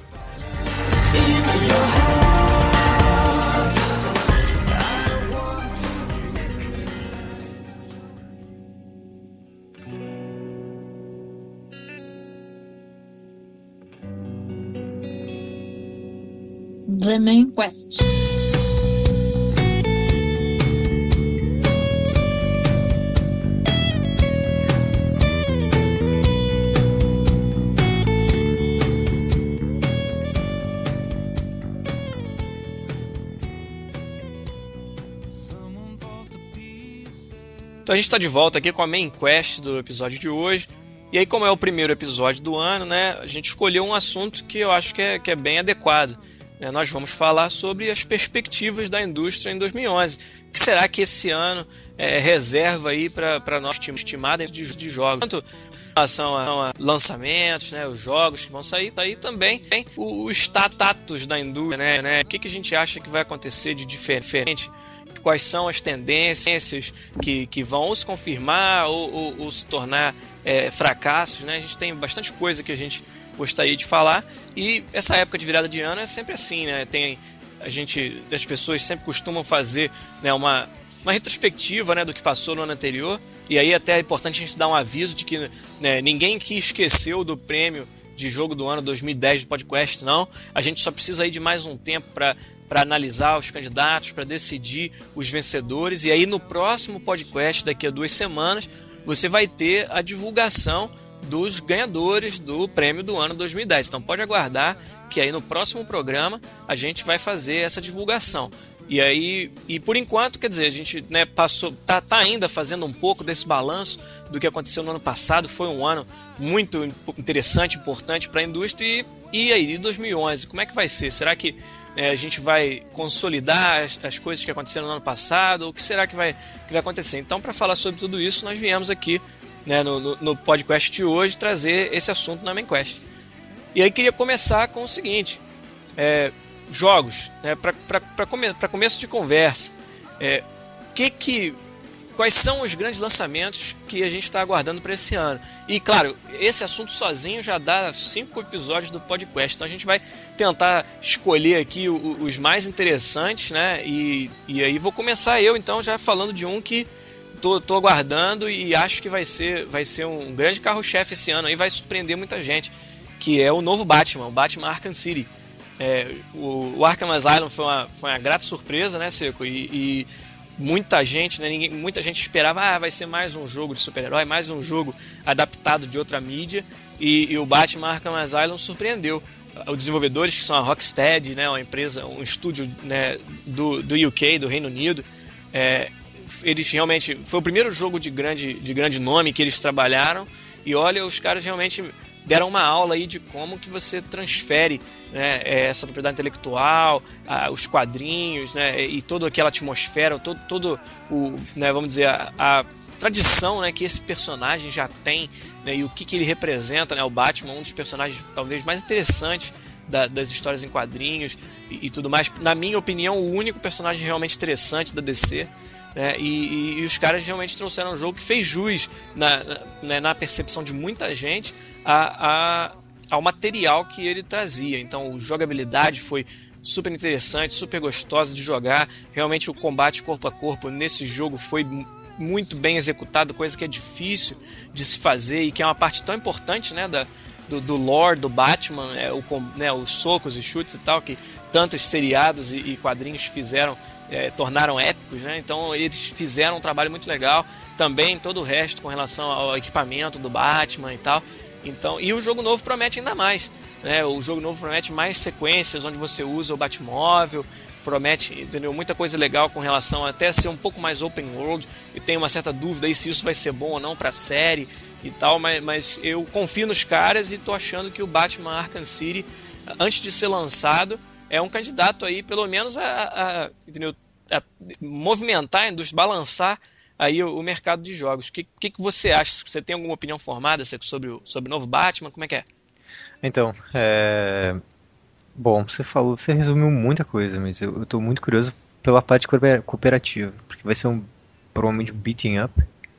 The main quest. Então a gente está de volta aqui com a main quest do episódio de hoje. E aí, como é o primeiro episódio do ano, né, a gente escolheu um assunto que eu acho que é, que é bem adequado. Né? Nós vamos falar sobre as perspectivas da indústria em dois mil e onze. O que será que esse ano é, reserva aí para nós estimada de, de jogos? Tanto em relação a, a lançamentos, né, os jogos que vão sair, tá aí também tem o, o status da indústria, né, né? O que, que a gente acha que vai acontecer de diferente? Quais são as tendências que, que vão se confirmar ou, ou, ou se tornar é, fracassos, né? A gente tem bastante coisa que a gente gostaria de falar, e essa época de virada de ano é sempre assim, né? Tem, a gente, as pessoas sempre costumam fazer, né, uma, uma retrospectiva, né, do que passou no ano anterior, e aí até é importante a gente dar um aviso de que, né, ninguém que esqueceu do prêmio de jogo do ano dois mil e dez do podcast, não. A gente só precisa aí de mais um tempo para para analisar os candidatos, para decidir os vencedores, e aí no próximo podcast, daqui a duas semanas, você vai ter a divulgação dos ganhadores do prêmio do ano dois mil e dez. Então pode aguardar que aí no próximo programa a gente vai fazer essa divulgação. E aí, e por enquanto, quer dizer, a gente, né, passou, tá, tá ainda fazendo um pouco desse balanço do que aconteceu no ano passado. Foi um ano muito interessante, importante para a indústria. E, e aí, dois mil e onze, como é que vai ser? Será que é, a gente vai consolidar as, as coisas que aconteceram no ano passado? Ou o que será que vai, que vai acontecer? Então, para falar sobre tudo isso, nós viemos aqui, né, no, no, no podcast de hoje trazer esse assunto na main quest. E aí queria começar com o seguinte, é, jogos, né, para come, começo de conversa, é, que que, quais são os grandes lançamentos que a gente está aguardando para esse ano? E claro, esse assunto sozinho já dá cinco episódios do podcast, então a gente vai tentar escolher aqui o, os mais interessantes, né? E, e aí vou começar eu então já falando de um que tô, tô aguardando e acho que vai ser, vai ser um grande carro-chefe esse ano, aí vai surpreender muita gente, que é o novo Batman, o Batman Arkham City. É, o, o Arkham Asylum foi uma, foi uma grata surpresa, né, Seco? E, e muita gente, né, ninguém, muita gente esperava, ah, vai ser mais um jogo de super-herói, mais um jogo adaptado de outra mídia, e, e o Batman Arkham Asylum surpreendeu. Os desenvolvedores, que são a Rocksteady, né, uma empresa, um estúdio, né, do, do U K, do Reino Unido, é, eles realmente, foi o primeiro jogo de grande, de grande nome que eles trabalharam, e olha, os caras realmente deram uma aula aí de como que você transfere, né, essa propriedade intelectual, a, os quadrinhos, né, e toda aquela atmosfera, todo, todo o, né, vamos dizer, a, a tradição, né, que esse personagem já tem, né, e o que, que ele representa, né, o Batman, um dos personagens talvez mais interessantes da, das histórias em quadrinhos e, e tudo mais. Na minha opinião, o único personagem realmente interessante da D C. Né, e, e, e os caras realmente trouxeram um jogo que fez jus na, na, né, na percepção de muita gente a, a, ao material que ele trazia. Então, a jogabilidade foi super interessante, super gostosa de jogar. Realmente o combate corpo a corpo nesse jogo foi muito bem executado, coisa que é difícil de se fazer e que é uma parte tão importante, né, da, do, do lore do Batman, é, o, né, os socos e chutes e tal, que tantos seriados e, e quadrinhos fizeram, é, tornaram épicos, né? Então eles fizeram um trabalho muito legal. Também todo o resto com relação ao equipamento do Batman e tal. Então, e o jogo novo promete ainda mais, né? O jogo novo promete mais sequências onde você usa o Batmóvel, promete, entendeu? Muita coisa legal com relação a até ser um pouco mais open world. E tenho uma certa dúvida aí se isso vai ser bom ou não para a série e tal, mas, mas eu confio nos caras e tô achando que o Batman Arkham City, antes de ser lançado, é um candidato aí, pelo menos a, a, entendeu? a movimentar a indústria, balançar aí o, o mercado de jogos. O que, que, que você acha? Você tem alguma opinião formada sobre o, sobre o novo Batman? Como é que é? Então, é... Bom, você falou, você resumiu muita coisa, mas eu, eu tô muito curioso pela parte cooper- cooperativa, porque vai ser um, provavelmente um beating up,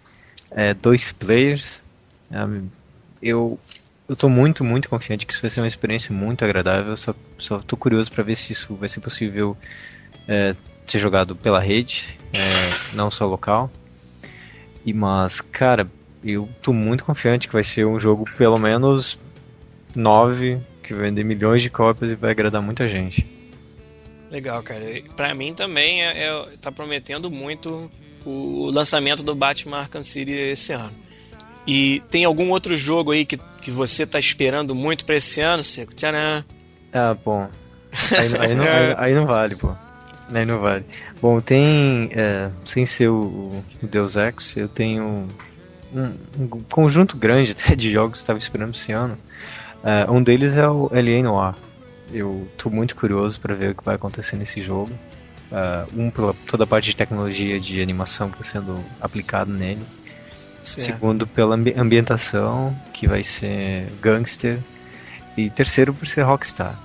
é, dois players. Um, eu, eu tô muito, muito confiante que isso vai ser uma experiência muito agradável, só, só tô curioso para ver se isso vai ser possível é, ser jogado pela rede, é, não só local. E, mas, cara, eu tô muito confiante que vai ser um jogo pelo menos nove, que vai vender milhões de cópias e vai agradar muita gente. Legal, cara. Pra mim também é, é, tá prometendo muito o lançamento do Batman Arkham City esse ano. E tem algum outro jogo aí que, que você tá esperando muito pra esse ano, Seco? Tcharam! Ah, bom. Aí, aí, não, aí, aí não vale, pô. Aí não vale. Bom, tem... É, sem ser o, o Deus Ex, eu tenho um, um conjunto grande até de jogos que eu estava esperando esse ano. Uh, um deles é o L A Noire. Eu tô muito curioso para ver o que vai acontecer nesse jogo. Uh, um, pela toda a parte de tecnologia de animação que está sendo aplicado nele. Certo. Segundo, pela ambi ambientação, que vai ser gangster. E terceiro, por ser Rockstar.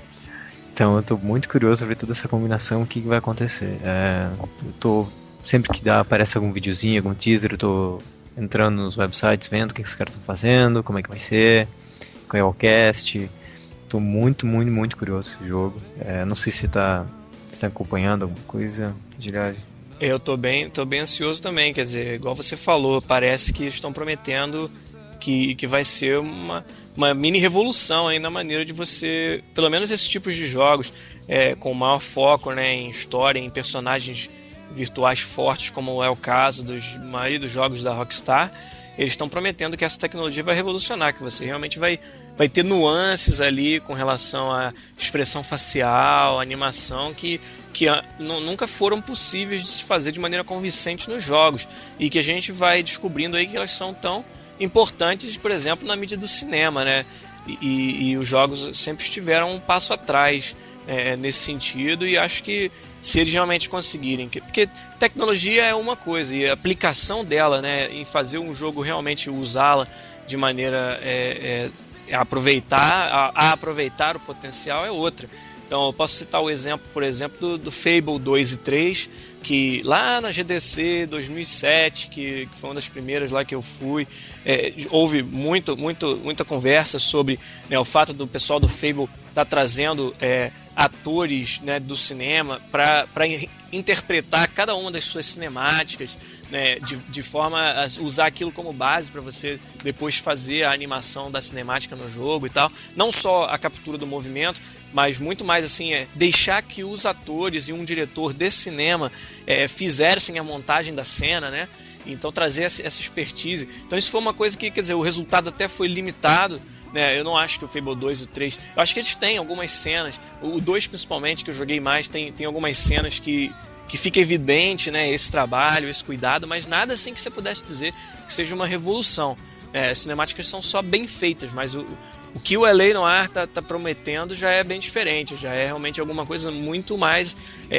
Então eu tô muito curioso para ver toda essa combinação, o que, que vai acontecer. É, eu tô, sempre que dá, aparece algum videozinho, algum teaser, eu tô entrando nos websites, vendo o que, que os caras estão fazendo, como é que vai ser, qual é o cast. Tô muito, muito, muito curioso esse jogo. É, não sei se você tá, você tá acompanhando alguma coisa, Gilhard. Eu tô bem, tô bem ansioso também, quer dizer, igual você falou, parece que estão prometendo que, que vai ser uma, uma mini revolução aí na maneira de você, pelo menos esses tipos de jogos, é, com maior foco, né, em história, em personagens virtuais fortes, como é o caso dos maioria dos jogos da Rockstar. Eles estão prometendo que essa tecnologia vai revolucionar, que você realmente vai, vai ter nuances ali com relação à expressão facial, animação, que, que nunca foram possíveis de se fazer de maneira convincente nos jogos. E que a gente vai descobrindo aí que elas são tão importantes, por exemplo, na mídia do cinema, né? E, e, e os jogos sempre estiveram um passo atrás é, nesse sentido, e acho que se eles realmente conseguirem, porque tecnologia é uma coisa e a aplicação dela, né, em fazer um jogo realmente usá-la de maneira é, é, a aproveitar a, a aproveitar o potencial é outra. Então eu posso citar o exemplo, por exemplo, do, do Fable dois e três, que lá na G D C dois mil e sete, que, que foi uma das primeiras lá que eu fui, é, houve muito, muito, muita conversa sobre, né, o fato do pessoal do Fable estar tá trazendo é, atores, né, do cinema para interpretar cada uma das suas cinemáticas, né, de, de forma a usar aquilo como base para você depois fazer a animação da cinemática no jogo e tal. Não só a captura do movimento, mas muito mais assim, é deixar que os atores e um diretor de cinema é, fizessem a montagem da cena, né? Então trazer essa expertise. Então isso foi uma coisa que, quer dizer, o resultado até foi limitado, né? Eu não acho que o Fable dois e o três, eu acho que eles têm algumas cenas, o dois principalmente, que eu joguei mais, tem, tem algumas cenas que, que fica evidente, né, esse trabalho, esse cuidado, mas nada assim que você pudesse dizer que seja uma revolução. É, as cinemáticas são só bem feitas, mas o, o que o L A Noire tá, tá prometendo já é bem diferente, já é realmente alguma coisa muito mais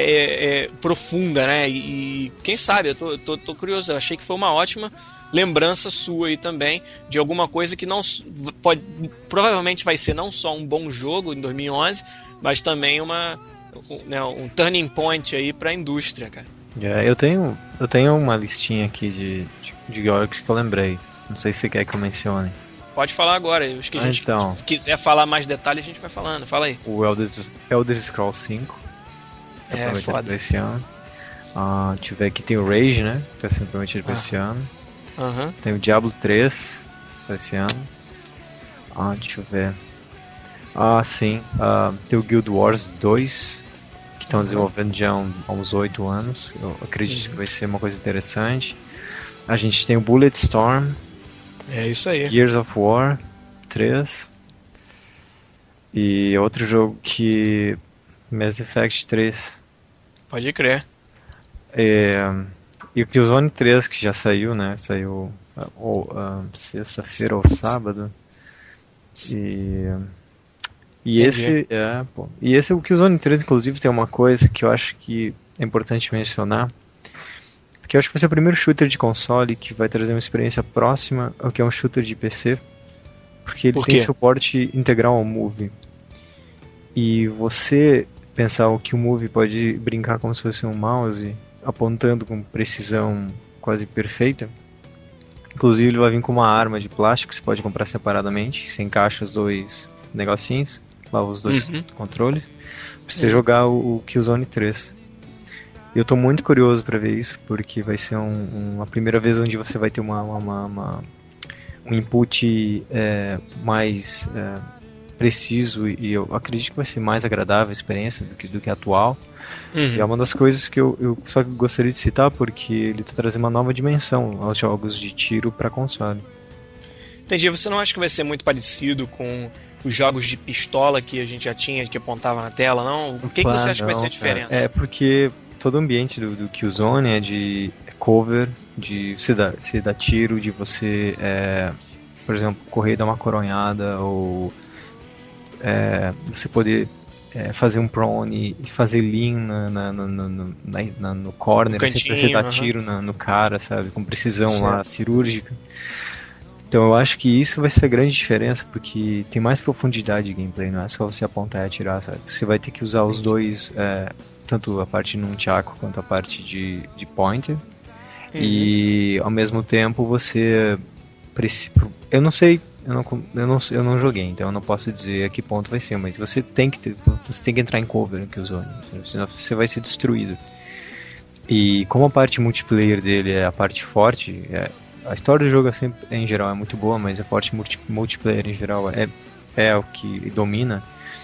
é, é, profunda, né? E, e quem sabe, eu tô, tô, tô curioso, eu achei que foi uma ótima lembrança sua aí também de alguma coisa que não pode, provavelmente vai ser não só um bom jogo em dois mil e onze, mas também uma, um, né, um turning point aí para a indústria, cara. Yeah, eu tenho eu tenho uma listinha aqui de, de, de jogos que eu lembrei. Não sei se você quer que eu mencione. Pode falar agora. Os que a gente então, quiser falar mais detalhes, a gente vai falando. Fala aí. O Elder, Elder Scrolls cinco. É, foda. Esse ano. Uh, deixa eu ver aqui, tem o Rage, né? Que tá sendo prometido pra ah. esse ano. Uhum. Tem o Diablo três pra esse ano. Ah, deixa eu ver. Ah, sim. Uh, tem o Guild Wars dois, que estão uhum. desenvolvendo já há uns oito anos. Eu acredito uhum. que vai ser uma coisa interessante. A gente tem o Bulletstorm. É isso aí. Gears of War três. E outro jogo que... Mass Effect três. Pode crer. É, e o Killzone três, que já saiu, né? Saiu ou, uh, sexta-feira ou sábado. E... E esse, é, pô, e esse o Killzone três, inclusive, tem uma coisa que eu acho que é importante mencionar, porque eu acho que vai ser o primeiro shooter de console que vai trazer uma experiência próxima ao que é um shooter de P C, porque ele Por tem quê? suporte integral ao Move. E você pensar que o Move pode brincar como se fosse um mouse, apontando com precisão quase perfeita. Inclusive ele vai vir com uma arma de plástico que você pode comprar separadamente. Você encaixa os dois negocinhos, lá os dois Uhum. controles, pra você Uhum. jogar o, o Killzone três. Eu tô muito curioso pra ver isso, porque vai ser um, uma primeira vez onde você vai ter uma, uma, uma- uma- um input é, mais é, preciso, e eu acredito que vai ser mais agradável a experiência do que, do que a atual. Uhum. E é uma das coisas que eu, eu só gostaria de citar, porque ele tá trazendo uma nova dimensão aos jogos de tiro para console. Entendi. Você não acha que vai ser muito parecido com os jogos de pistola que a gente já tinha, que apontava na tela, não? O que, que você Ah, acha que vai ser a não, diferença? cara. É porque todo o ambiente do, do Killzone é de cover, de você dar, você dar tiro, de você, é, por exemplo, correr e dar uma coronhada, ou é, você poder é, fazer um prone e fazer lean na, na, na, na, na- na- no corner, No assim, pra cantinho, você dar aham. tiro na- no cara, sabe, com precisão lá, Certo. cirúrgica. Então eu acho que isso vai ser a grande diferença, porque tem mais profundidade de gameplay, não é só você apontar e atirar, sabe? Você vai ter que usar os dois, é, tanto a parte nunchaku quanto a parte de, de pointer, Uhum. e ao mesmo tempo você preci- eu não sei, eu não, eu, não, eu não joguei, então eu não posso dizer a que ponto vai ser, mas você tem que ter, você tem que entrar em cover no Killzone, senão você vai ser destruído. E como a parte multiplayer dele é a parte forte, é, a história do jogo é sempre, em geral é muito boa, mas a parte multi, multiplayer em geral é, é o que domina.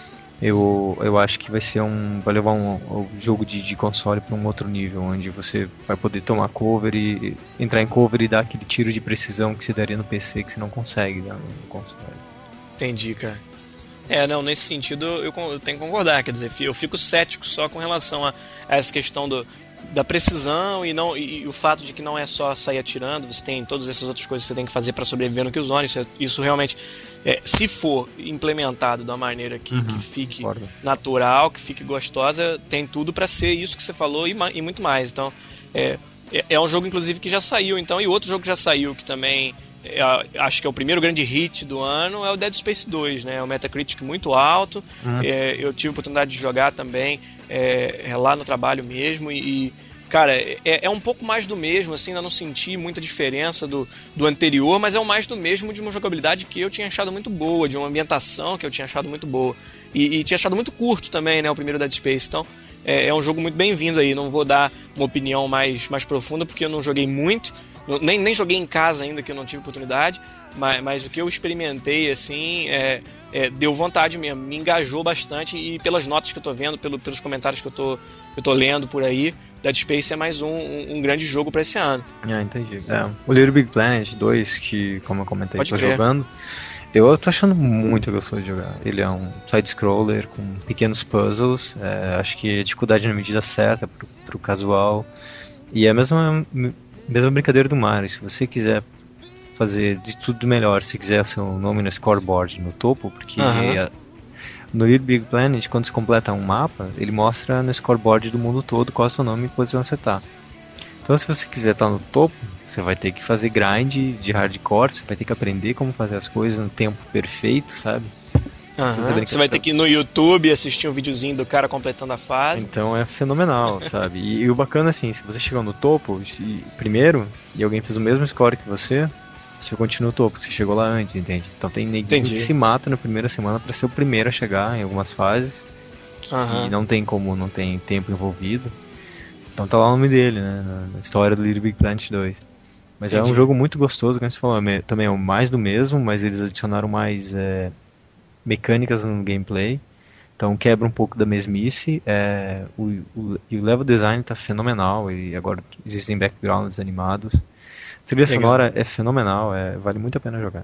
Eu, eu acho que vai ser um. Vai levar um, o jogo de, de console para um outro nível, onde você vai poder tomar cover e entrar em cover e dar aquele tiro de precisão que você daria no P C que você não consegue dar no console. Entendi, cara. É, não, nesse sentido eu, con- eu tenho que concordar, quer dizer, eu fico cético só com relação a, a essa questão do, da precisão e, não, e, e o fato de que não é só sair atirando, você tem todas essas outras coisas que você tem que fazer para sobreviver no Killzone, isso, é- isso realmente, é, se for implementado de uma maneira que, Uhum, que fique concordo. natural, que fique gostosa, tem tudo para ser isso que você falou e, ma- e muito mais, então é, é, é um jogo inclusive que já saiu, então, e outro jogo que já saiu que também é, acho que é o primeiro grande hit do ano, é o Dead Space dois, né? É um Metacritic muito alto. Uhum. É, eu tive a oportunidade de jogar também é, é lá no trabalho mesmo e, e, cara, é, é um pouco mais do mesmo, assim, ainda não senti muita diferença do, do anterior, mas é o mais do mesmo de uma jogabilidade que eu tinha achado muito boa, de uma ambientação que eu tinha achado muito boa e, e tinha achado muito curto também, né? O primeiro Dead Space, então é, é um jogo muito bem-vindo aí. Não vou dar uma opinião mais, mais profunda porque eu não joguei muito. Nem, nem joguei em casa ainda, que eu não tive oportunidade, mas, mas o que eu experimentei, assim, é, é, deu vontade mesmo, me engajou bastante e pelas notas que eu tô vendo, pelo, pelos comentários que eu tô, eu tô lendo por aí, Dead Space é mais um, um, um grande jogo pra esse ano. Ah, entendi. É, o Little Big Planet dois, que, como eu comentei, Pode tô crer. jogando, eu tô achando muito gostoso de jogar. Ele é um side-scroller com pequenos puzzles, é, acho que a dificuldade na medida certa pro, pro casual, e é a mesma, mesma brincadeira do Mario. Se você quiser fazer de tudo melhor, se quiser seu nome no scoreboard no topo, porque Aham. é, no Little Big Planet, quando você completa um mapa, ele mostra no scoreboard do mundo todo qual é o seu nome e posição você tá. Então, se você quiser estar no topo, você vai ter que fazer grind de hardcore, você vai ter que aprender como fazer as coisas no tempo perfeito, sabe? Aham. Você vai ter que ir no YouTube assistir um videozinho do cara completando a fase. Então é fenomenal, sabe? E, e o bacana, assim, se você chegar no topo se, primeiro e alguém fez o mesmo score que você, você continua no topo, porque você chegou lá antes, entende? Então tem neguinho Entendi. que se mata na primeira semana pra ser o primeiro a chegar em algumas fases, que Aham. não tem como, não tem tempo envolvido. Então tá lá o nome dele, né? Na história do Little Big Planet dois. Mas é um Entendi. jogo muito gostoso, como você falou, é me- também é o mais do mesmo, mas eles adicionaram mais é, mecânicas no gameplay. Então quebra um pouco da mesmice. É, o, o, e o level design tá fenomenal, e agora existem backgrounds animados. A trilha Legal. sonora é fenomenal, é, vale muito a pena jogar.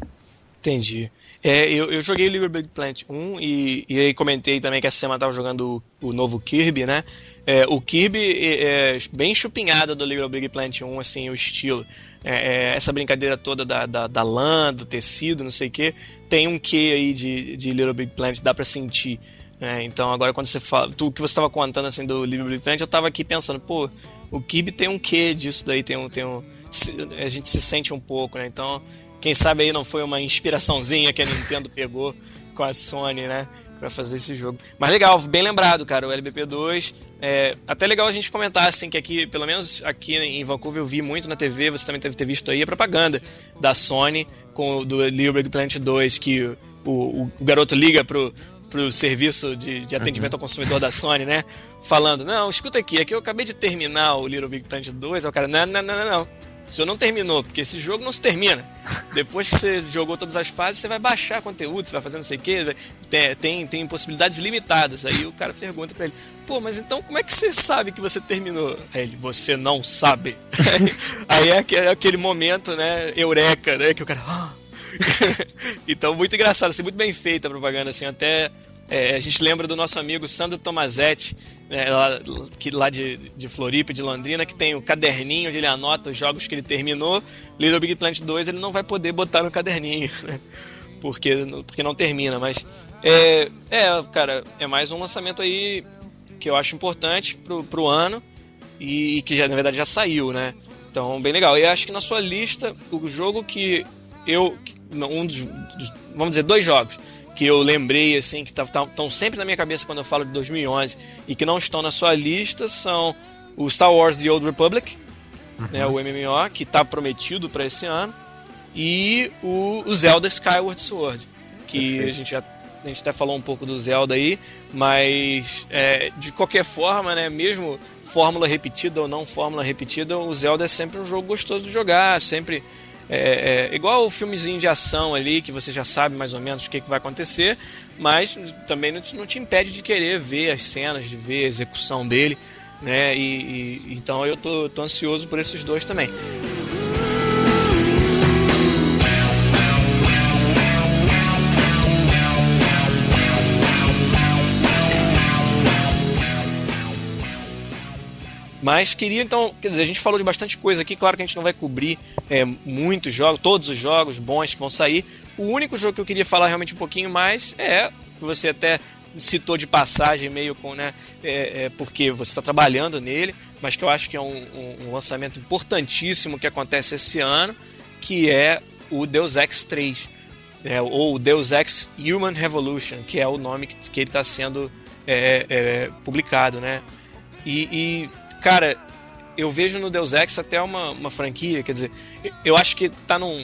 Entendi. É, eu, eu joguei o Little Big Planet um e, e aí comentei também que essa semana eu tava jogando o, o novo Kirby, né? É, o Kirby é, é bem chupinhado do Little Big Planet um, assim, o estilo. É, é, essa brincadeira toda da, da, da lã, do tecido, não sei o que, tem um quê aí de, de Little Big Planet, dá pra sentir. É, então agora quando você fala, tu, o que você estava contando assim do Little Big Planet, eu estava aqui pensando, pô, o Kirby tem um quê disso daí, tem um, tem um, a gente se sente um pouco, né? Então, quem sabe aí não foi uma inspiraçãozinha que a Nintendo pegou com a Sony, né? Pra fazer esse jogo. Mas legal, bem lembrado, cara, o L B P dois. É até legal a gente comentar, assim, que aqui, pelo menos aqui em Vancouver, eu vi muito na T V, você também deve ter visto aí a propaganda da Sony com o do Little Big Planet dois, que o, o, o garoto liga pro, pro serviço de, de atendimento ao consumidor da Sony, né? Falando, não, escuta aqui, aqui eu acabei de terminar o Little Big Planet dois, aí o cara, não, não, não, não, não. O senhor não terminou, porque esse jogo não se termina. Depois que você jogou todas as fases, você vai baixar conteúdo, você vai fazer não sei o que, tem, tem, tem possibilidades limitadas. Aí o cara pergunta pra ele, pô, mas então como é que você sabe que você terminou? Aí ele, você não sabe. Aí é aquele, aquele momento, né, eureka, né, que o cara... Ah! Então, muito engraçado, assim, muito bem feita a propaganda, assim, até... É, a gente lembra do nosso amigo Sandro Tomazetti, né, lá, que, lá de, de Floripa, de Londrina, que tem o caderninho onde ele anota os jogos que ele terminou. Little Big Planet dois ele não vai poder botar no caderninho, né, porque, porque não termina. Mas, é, é, cara, é mais um lançamento aí que eu acho importante pro, pro ano e que já, na verdade já saiu, né? Então, bem legal. E acho que na sua lista, o jogo que eu... um dos, dos vamos dizer, dois jogos que eu lembrei, assim, que estão sempre na minha cabeça quando eu falo de dois mil e onze e que não estão na sua lista são o Star Wars The Old Republic, uhum. né, o M M O, que está prometido para esse ano, e o, o Zelda Skyward Sword, que a gente, já, a gente até falou um pouco do Zelda aí, mas é, de qualquer forma, né, mesmo fórmula repetida ou não fórmula repetida, o Zelda é sempre um jogo gostoso de jogar, sempre... É, é igual o filmezinho de ação ali, que você já sabe mais ou menos o que, que vai acontecer, mas também não te, não te impede de querer ver as cenas, de ver a execução dele, né? E, e, então eu tô, tô ansioso por esses dois também. Mas queria, então, quer dizer, a gente falou de bastante coisa aqui, claro que a gente não vai cobrir é, muitos jogos, todos os jogos bons que vão sair. O único jogo que eu queria falar realmente um pouquinho mais é, que você até citou de passagem, meio com, né, é, é, porque você está trabalhando nele, mas que eu acho que é um, um, um lançamento importantíssimo que acontece esse ano, que é o Deus Ex três, é, ou Deus Ex Human Revolution, que é o nome que, que ele está sendo é, é, publicado, né? E... e cara, eu vejo no Deus Ex até uma, uma franquia, quer dizer, eu acho que tá num...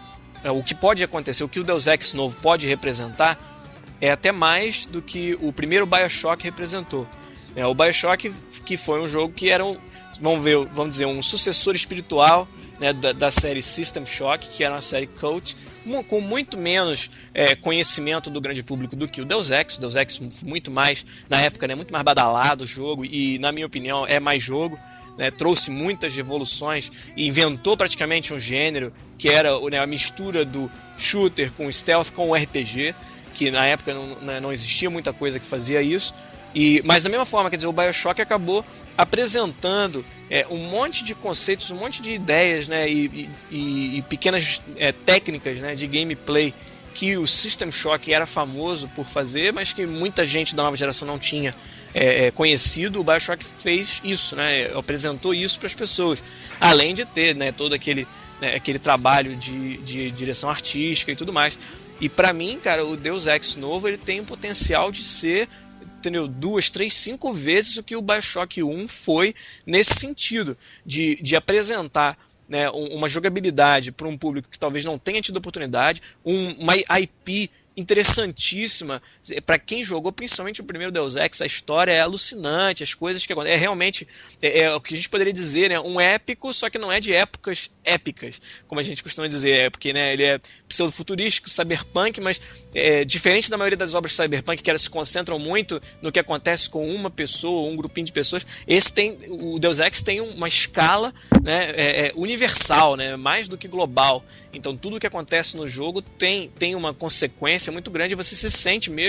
O que pode acontecer, o que o Deus Ex novo pode representar é até mais do que o primeiro BioShock representou. É, o BioShock, que foi um jogo que era um, vamos ver, vamos dizer, um sucessor espiritual, né, da, da série System Shock, que era uma série cult, com muito menos é, conhecimento do grande público do que o Deus Ex. O Deus Ex muito mais, na época, né, muito mais badalado o jogo, e na minha opinião é mais jogo, né, trouxe muitas revoluções e inventou praticamente um gênero que era, né, a mistura do shooter com stealth com o R P G, que na época não, né, não existia muita coisa que fazia isso. E, mas da mesma forma, quer dizer, o BioShock acabou apresentando é, um monte de conceitos, um monte de ideias, né, e, e, e pequenas é, técnicas, né, de gameplay que o System Shock era famoso por fazer, mas que muita gente da nova geração não tinha é, conhecido. O BioShock fez isso, né, apresentou isso para as pessoas, além de ter, né, todo aquele, né, aquele trabalho de, de direção artística e tudo mais. E para mim, cara, o Deus Ex novo ele tem o potencial de ser, entendeu, duas, três, cinco vezes o que o BioShock um foi nesse sentido, de, de apresentar, né, uma jogabilidade para um público que talvez não tenha tido oportunidade, um, uma I P interessantíssima para quem jogou principalmente o primeiro Deus Ex. A história é alucinante, as coisas que acontecem, é realmente é, é o que a gente poderia dizer, né, um épico, só que não é de épocas épicas, como a gente costuma dizer, é porque, né, ele é pseudo-futurístico, cyberpunk, mas é, diferente da maioria das obras de cyberpunk, que elas se concentram muito no que acontece com uma pessoa, um grupinho de pessoas. Esse tem, o Deus Ex tem uma escala, né, é, é universal, né, mais do que global. Então tudo o que acontece no jogo tem, tem uma consequência muito grande, você se sente mesmo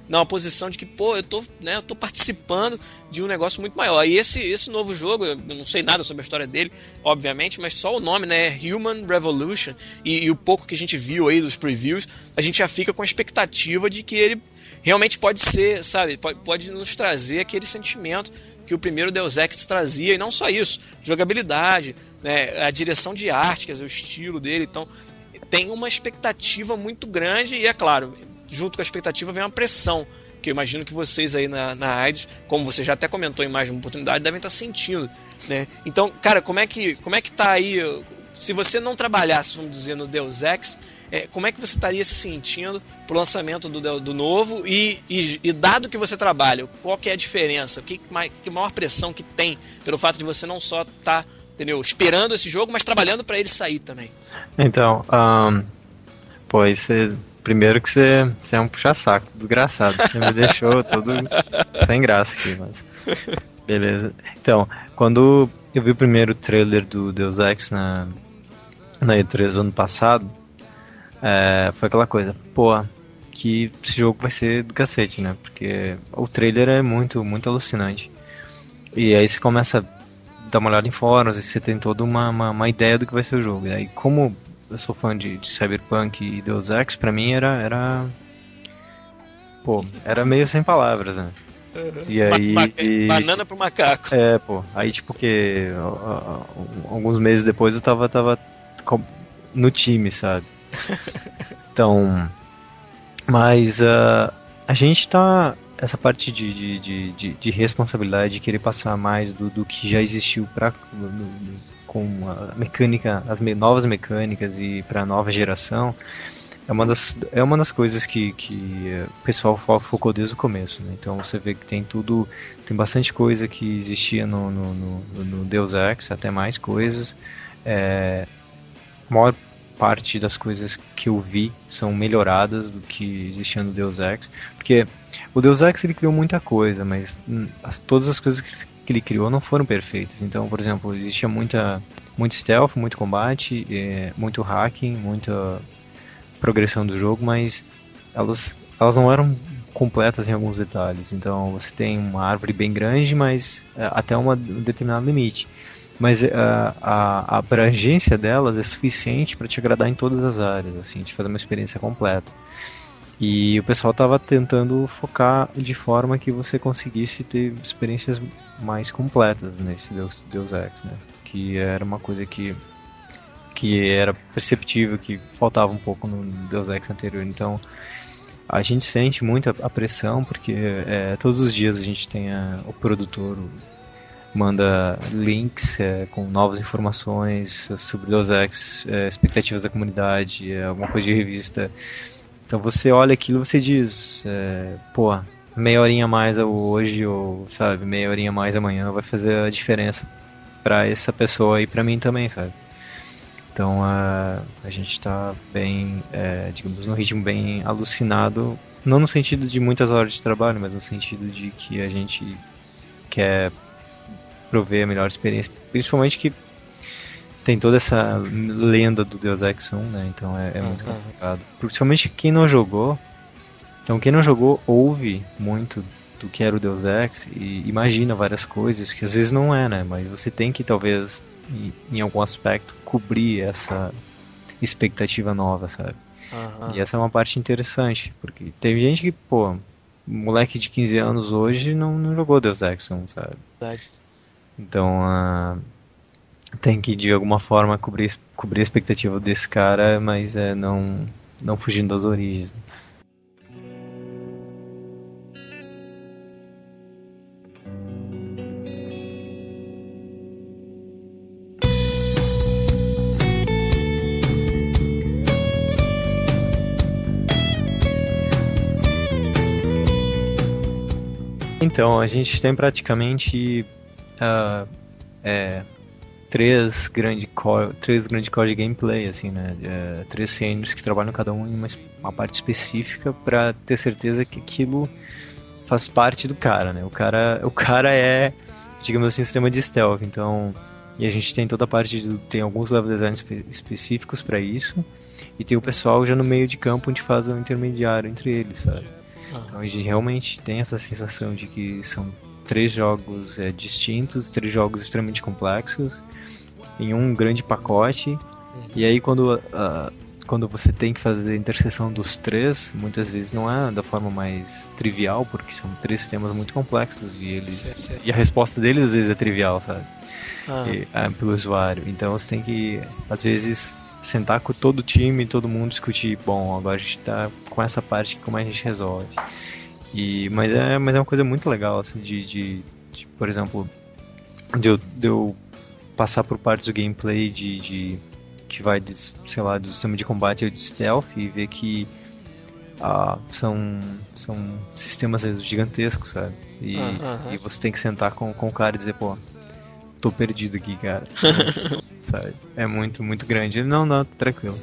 numa posição de que, pô, eu tô, né, eu tô participando de um negócio muito maior. E esse, esse novo jogo, eu não sei nada sobre a história dele, obviamente, mas só o nome, né, Human Revolution, e, e o pouco que a gente viu aí dos previews, a gente já fica com a expectativa de que ele realmente pode ser, sabe, pode, pode nos trazer aquele sentimento que o primeiro Deus Ex trazia, e não só isso, jogabilidade, né, a direção de arte, quer dizer, o estilo dele. Então tem uma expectativa muito grande e, é claro, junto com a expectativa vem uma pressão, que eu imagino que vocês aí na, na AIDS, como você já até comentou em mais de uma oportunidade, devem estar sentindo, né? Então, cara, como é que, como é que tá aí, se você não trabalhasse, vamos dizer, no Deus Ex, é, como é que você estaria se sentindo pro lançamento do, do novo e, e, e dado que você trabalha, qual que é a diferença? Que, que maior pressão que tem pelo fato de você não só estar, tá, entendeu, esperando esse jogo, mas trabalhando para ele sair também? Então, um, pô, isso é... Primeiro que você, você é um puxa-saco, desgraçado. Você me deixou todo sem graça aqui, mas... Beleza. Então, quando eu vi o primeiro trailer do Deus Ex na, na E três ano passado, é, foi aquela coisa, pô, que esse jogo vai ser do cacete, né? Porque o trailer é muito, muito alucinante. E aí você começa a dar uma olhada em fóruns e você tem toda uma, uma, uma ideia do que vai ser o jogo. E aí, como eu sou fã de, de Cyberpunk e Deus Ex, pra mim era, era... Pô, era meio sem palavras, né? Uhum. E aí... Ma- ma- banana pro macaco. É, pô. Aí, tipo, que... Alguns meses depois eu tava, tava no time, sabe? Então... Mas uh, a gente tá... Essa parte de, de, de, de, de responsabilidade, de querer passar mais do, do que já existiu pra... No, no, com a mecânica, as me- novas mecânicas e para a nova geração, é uma das, é uma das coisas que, que o pessoal fo- focou desde o começo, né? Então você vê que tem tudo, tem bastante coisa que existia no, no, no, no Deus Ex, até mais coisas. É, a maior parte das coisas que eu vi são melhoradas do que existia no Deus Ex, porque o Deus Ex ele criou muita coisa, mas hum, as, todas as coisas que que ele criou não foram perfeitas. Então, por exemplo, existia muita, muito stealth, muito combate, é, muito hacking, muita progressão do jogo, mas elas, elas não eram completas em alguns detalhes. Então, você tem uma árvore bem grande, mas é, até uma, um determinado limite. Mas é, a, a abrangência delas é suficiente para te agradar em todas as áreas, assim, te fazer uma experiência completa. E o pessoal estava tentando focar de forma que você conseguisse ter experiências mais completas nesse Deus, Deus Ex, né? Que era uma coisa que, que era perceptível, que faltava um pouco no Deus Ex anterior. Então, a gente sente muito a, a pressão, porque é, todos os dias a gente tem a, o produtor manda links é, com novas informações sobre Deus Ex, é, expectativas da comunidade, é, alguma coisa de revista. Então você olha aquilo e você diz, é, pô, meia horinha a mais hoje, ou sabe, meia horinha a mais amanhã vai fazer a diferença pra essa pessoa e pra mim também, sabe? Então a, a gente tá bem, é, digamos, num ritmo bem alucinado, não no sentido de muitas horas de trabalho, mas no sentido de que a gente quer prover a melhor experiência, principalmente que tem toda essa lenda do Deus Ex um, né? Então é, é muito uhum. complicado. Principalmente quem não jogou. Então quem não jogou ouve muito do que era o Deus Ex e imagina várias coisas que às vezes não é, né? Mas você tem que talvez, em algum aspecto, cobrir essa expectativa nova, sabe? Uhum. E essa é uma parte interessante, porque teve gente que, pô, moleque de quinze anos hoje não, não jogou Deus Ex um, sabe? Verdade. Então, uh, tem que de alguma forma cobrir, cobrir a expectativa desse cara, mas é, não, não fugindo das origens. Então, a gente tem praticamente uh, é, três grandes core, três grande core de gameplay, assim, né? É, três seniors que trabalham cada um em uma, uma parte específica para ter certeza que aquilo faz parte do cara, né? O cara, o cara é, digamos assim, um sistema de stealth, então... E a gente tem toda a parte de... Tem alguns level designs espe- específicos para isso, e tem o pessoal já no meio de campo onde faz o intermediário entre eles, sabe? Ah. Então a gente realmente tem essa sensação de que são três jogos é, distintos, três jogos extremamente complexos, em um grande pacote, uhum. E aí quando, uh, quando você tem que fazer a interseção dos três, muitas vezes não é da forma mais trivial, porque são três sistemas muito complexos e, eles, sim, sim. E a resposta deles às vezes é trivial, sabe? Ah. E, é, pelo usuário. Então você tem que, às vezes, sentar com todo o time, todo mundo discutir, bom, agora a gente tá com essa parte, como a gente resolve. E, mas, é, mas é uma coisa muito legal, assim, de, de, de por exemplo, de eu, de eu passar por partes do gameplay de, de, que vai, de, sei lá, do sistema de combate ou de stealth e ver que ah, são, são sistemas gigantescos, sabe? E, uh-huh. e você tem que sentar com, com o cara e dizer, pô, tô perdido aqui, cara. Sabe? É muito, muito grande. Ele não, não, tranquilo.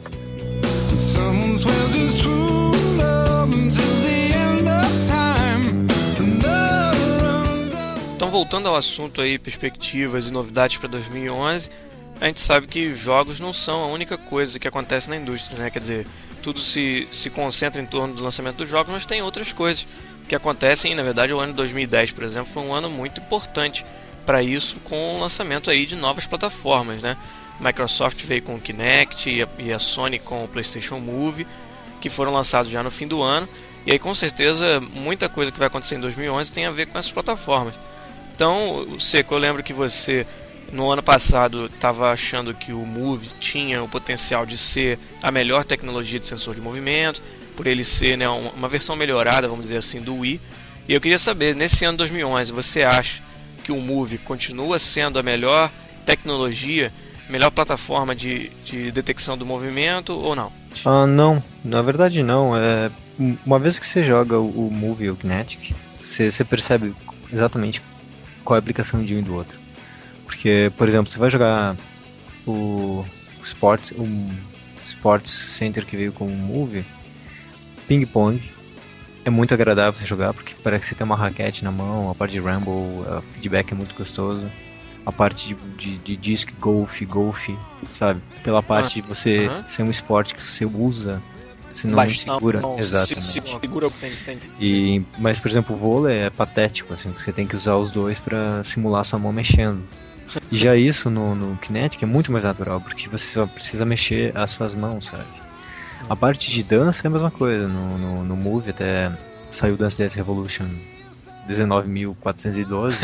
Então, voltando ao assunto aí, perspectivas e novidades para dois mil e onze, a gente sabe que jogos não são a única coisa que acontece na indústria, né? Quer dizer, tudo se, se concentra em torno do lançamento dos jogos, mas tem outras coisas que acontecem. E, na verdade, o ano de dois mil e dez, por exemplo, foi um ano muito importante para isso, com o lançamento aí de novas plataformas, né? Microsoft veio com o Kinect e a, e a Sony com o PlayStation Move, que foram lançados já no fim do ano. E aí, com certeza, muita coisa que vai acontecer em dois mil e onze tem a ver com essas plataformas. Então, Seco, eu lembro que você, no ano passado, estava achando que o Move tinha o potencial de ser a melhor tecnologia de sensor de movimento, por ele ser, né, uma versão melhorada, vamos dizer assim, do Wii. E eu queria saber, nesse ano dois mil e onze, você acha que o Move continua sendo a melhor tecnologia, melhor plataforma de, de detecção do movimento ou não? Ah, não, na verdade não. É, uma vez que você joga o, o Move e o Kinetic, você, você percebe exatamente qual é a aplicação de um e do outro. Porque, por exemplo, você vai jogar o Sports, o Sports Center que veio com o Move, Ping Pong, é muito agradável você jogar, porque parece que você tem uma raquete na mão, a parte de Rumble, o feedback é muito gostoso. A parte de, de, de disc golf, golf, sabe? Pela parte ah, de você uh-huh. ser um esporte que você usa, você não Baixo, segura. Não, exatamente. Se, se segura e, mas, por exemplo, o vôlei é patético, assim, você tem que usar os dois pra simular sua mão mexendo. E já isso no, no Kinetic é muito mais natural, porque você só precisa mexer as suas mãos, sabe? A parte de dança é a mesma coisa. No, no, no Move até saiu o Dance Dance Revolution dezenove mil quatrocentos e doze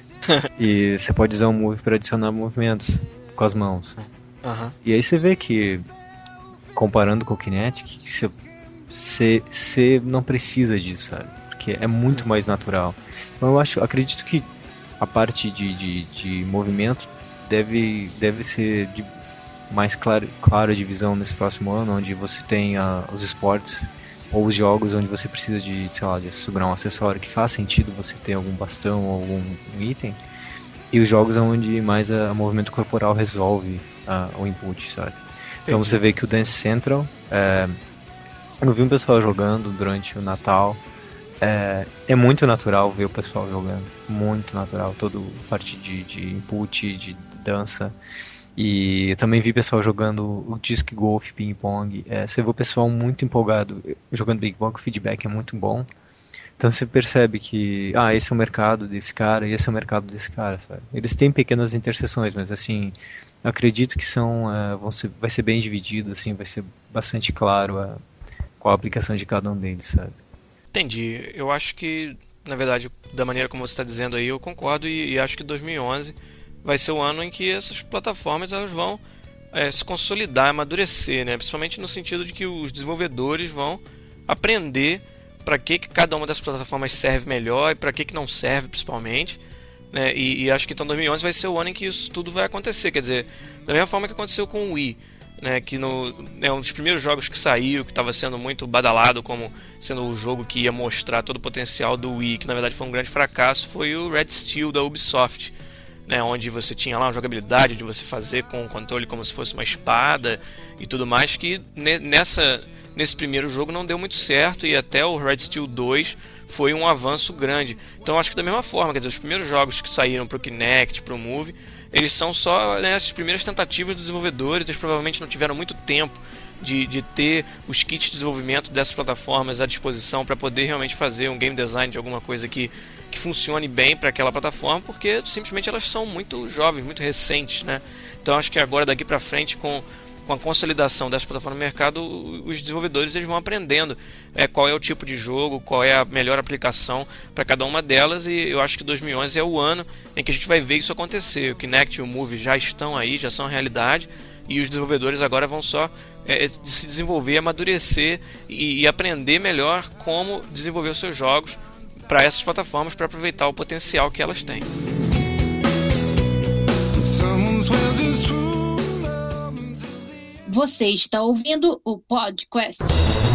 e você pode usar o Move para adicionar movimentos com as mãos. Uhum. E aí você vê que, comparando com o Kinetic, você, você, você não precisa disso, sabe? Porque é muito mais natural. Então eu acho, acredito que a parte de, de, de movimento deve, deve ser de mais claro, clara divisão nesse próximo ano, onde você tem uh, os esportes ou os jogos onde você precisa de, sei lá, de segurar um acessório que faz sentido você ter algum bastão ou algum um item, e os jogos onde mais o movimento corporal resolve uh, o input, sabe? Então Entendi. Você vê que o Dance Central, é, eu vi um pessoal jogando durante o Natal, é, é muito natural ver o pessoal jogando, muito natural, toda a parte de, de input, de dança. E eu também vi pessoal jogando o disc golf, ping pong. É, você vê o pessoal muito empolgado jogando ping pong, o feedback é muito bom. Então você percebe que, ah, esse é o mercado desse cara e esse é o mercado desse cara, sabe? Eles têm pequenas interseções, mas assim, acredito que são, é, vão ser, vai ser bem dividido, assim, vai ser bastante claro a, qual a aplicação de cada um deles, sabe? Entendi. Eu acho que, na verdade, da maneira como você está dizendo aí, eu concordo e, e acho que dois mil e onze vai ser o ano em que essas plataformas elas vão é, se consolidar, amadurecer, né? Principalmente no sentido de que os desenvolvedores vão aprender para que, que cada uma dessas plataformas serve melhor e para que, que não serve, principalmente, né? E, e acho que então dois mil e onze vai ser o ano em que isso tudo vai acontecer, quer dizer, da mesma forma que aconteceu com o Wii, né? Que no, é um dos primeiros jogos que saiu, que estava sendo muito badalado como sendo o jogo que ia mostrar todo o potencial do Wii, que na verdade foi um grande fracasso, foi o Red Steel da Ubisoft. Né, onde você tinha lá uma jogabilidade de você fazer com o controle como se fosse uma espada e tudo mais, que nessa, nesse primeiro jogo não deu muito certo, e até o Red Steel dois foi um avanço grande. Então acho que da mesma forma, quer dizer, os primeiros jogos que saíram para o Kinect, para o Move, eles são só, né, as primeiras tentativas dos desenvolvedores, eles provavelmente não tiveram muito tempo de, de ter os kits de desenvolvimento dessas plataformas à disposição para poder realmente fazer um game design de alguma coisa que, que funcione bem para aquela plataforma, porque simplesmente elas são muito jovens, muito recentes, né? Então acho que agora daqui para frente, com com a consolidação dessa plataforma no mercado, os desenvolvedores eles vão aprendendo é, qual é o tipo de jogo, qual é a melhor aplicação para cada uma delas, e eu acho que dois mil e onze é o ano em que a gente vai ver isso acontecer. O Kinect e o Move já estão aí, já são realidade, e os desenvolvedores agora vão só é, se desenvolver, amadurecer e, e aprender melhor como desenvolver os seus jogos para essas plataformas, para aproveitar o potencial que elas têm. Você está ouvindo o podcast.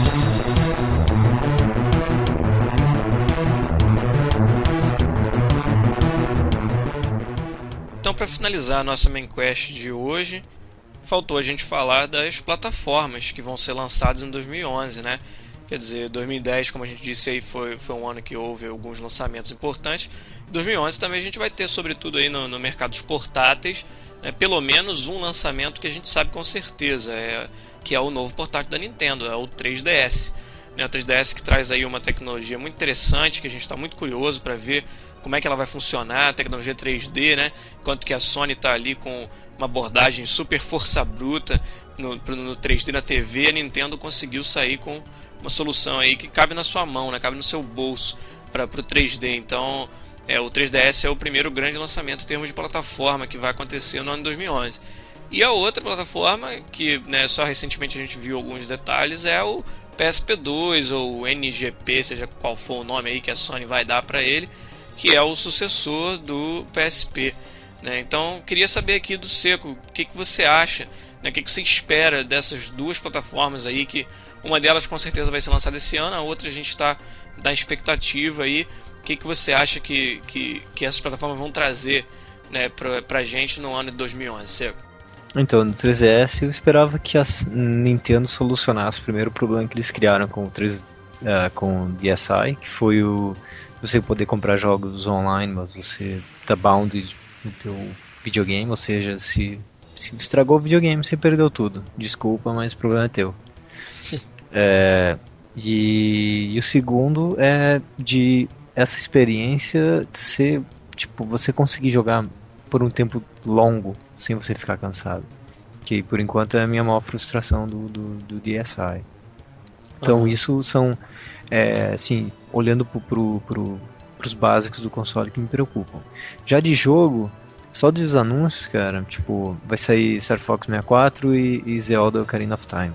Então, para finalizar a nossa main quest de hoje, faltou a gente falar das plataformas que vão ser lançadas em dois mil e onze, né? Quer dizer, dois mil e dez, como a gente disse aí, foi, foi um ano que houve alguns lançamentos importantes. Em dois mil e onze também a gente vai ter, sobretudo aí no, no mercado dos portáteis, né, pelo menos um lançamento que a gente sabe com certeza, é, que é o novo portátil da Nintendo, é o três D S. Né, o três D S que traz aí uma tecnologia muito interessante, que a gente está muito curioso para ver como é que ela vai funcionar, a tecnologia três D, né? Enquanto que a Sony está ali com uma abordagem super força bruta no, no três D na T V, a Nintendo conseguiu sair com uma solução aí que cabe na sua mão, né? Cabe no seu bolso para o três D. Então, é, o três D S é o primeiro grande lançamento em termos de plataforma que vai acontecer no ano de dois mil e onze. E a outra plataforma, que né, só recentemente a gente viu alguns detalhes, é o P S P dois ou N G P, seja qual for o nome aí que a Sony vai dar para ele, que é o sucessor do P S P. Né? Então, queria saber aqui do Seco, o que, que você acha, né? O que, que você espera dessas duas plataformas aí, que uma delas com certeza vai ser lançada esse ano, a outra a gente está na expectativa aí. O que, que você acha que, que, que essas plataformas vão trazer, né, pra, pra gente no ano de dois mil e onze, Seco? Então, no três D S eu esperava que a Nintendo solucionasse o primeiro problema que eles criaram com o, três, uh, com o D S i, que foi o você poder comprar jogos online, mas você tá bound no teu videogame, ou seja, se, se estragou o videogame, você perdeu tudo. Desculpa, mas o problema é teu. é, e, e o segundo é de essa experiência de ser, tipo, você conseguir jogar por um tempo longo sem você ficar cansado, que por enquanto é a minha maior frustração do, do, do D S i. Então uhum. Isso são é, assim, olhando pro, pro, pro, pros básicos do console que me preocupam. Já de jogo, só dos anúncios, cara, tipo, vai sair Star Fox sessenta e quatro e, e Zelda Ocarina of Time.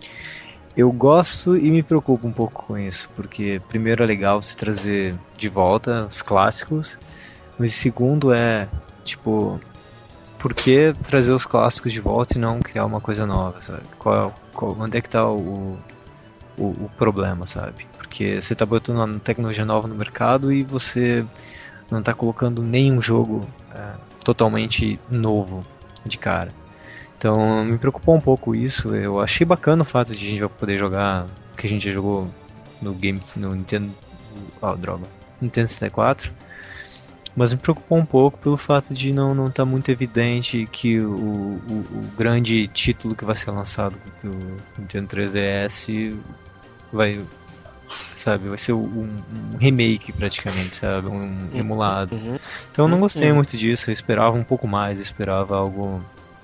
Eu gosto e me preocupo um pouco com isso, porque primeiro é legal você trazer de volta os clássicos, mas segundo é, tipo, por que trazer os clássicos de volta e não criar uma coisa nova, sabe? Qual, qual, onde é que tá o, o, o problema, sabe? Porque você tá botando uma tecnologia nova no mercado e você não tá colocando nenhum jogo é, totalmente novo de cara. Então me preocupou um pouco isso. Eu achei bacana o fato de a gente poder jogar o que a gente já jogou no game, no Nintendo, oh, droga, Nintendo sessenta e quatro. Mas me preocupou um pouco pelo fato de não não estar tá muito evidente que o, o, o grande título que vai ser lançado do Nintendo três D S vai, sabe, vai ser um, um remake praticamente, sabe, um emulado. Uhum. Então eu não gostei uhum. muito disso. Eu esperava um pouco mais, eu esperava algo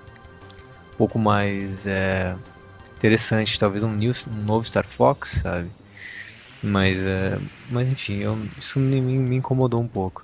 um pouco mais é, interessante, talvez um, new, um novo Star Fox, sabe? Mas, é, mas enfim, eu, isso me, me incomodou um pouco.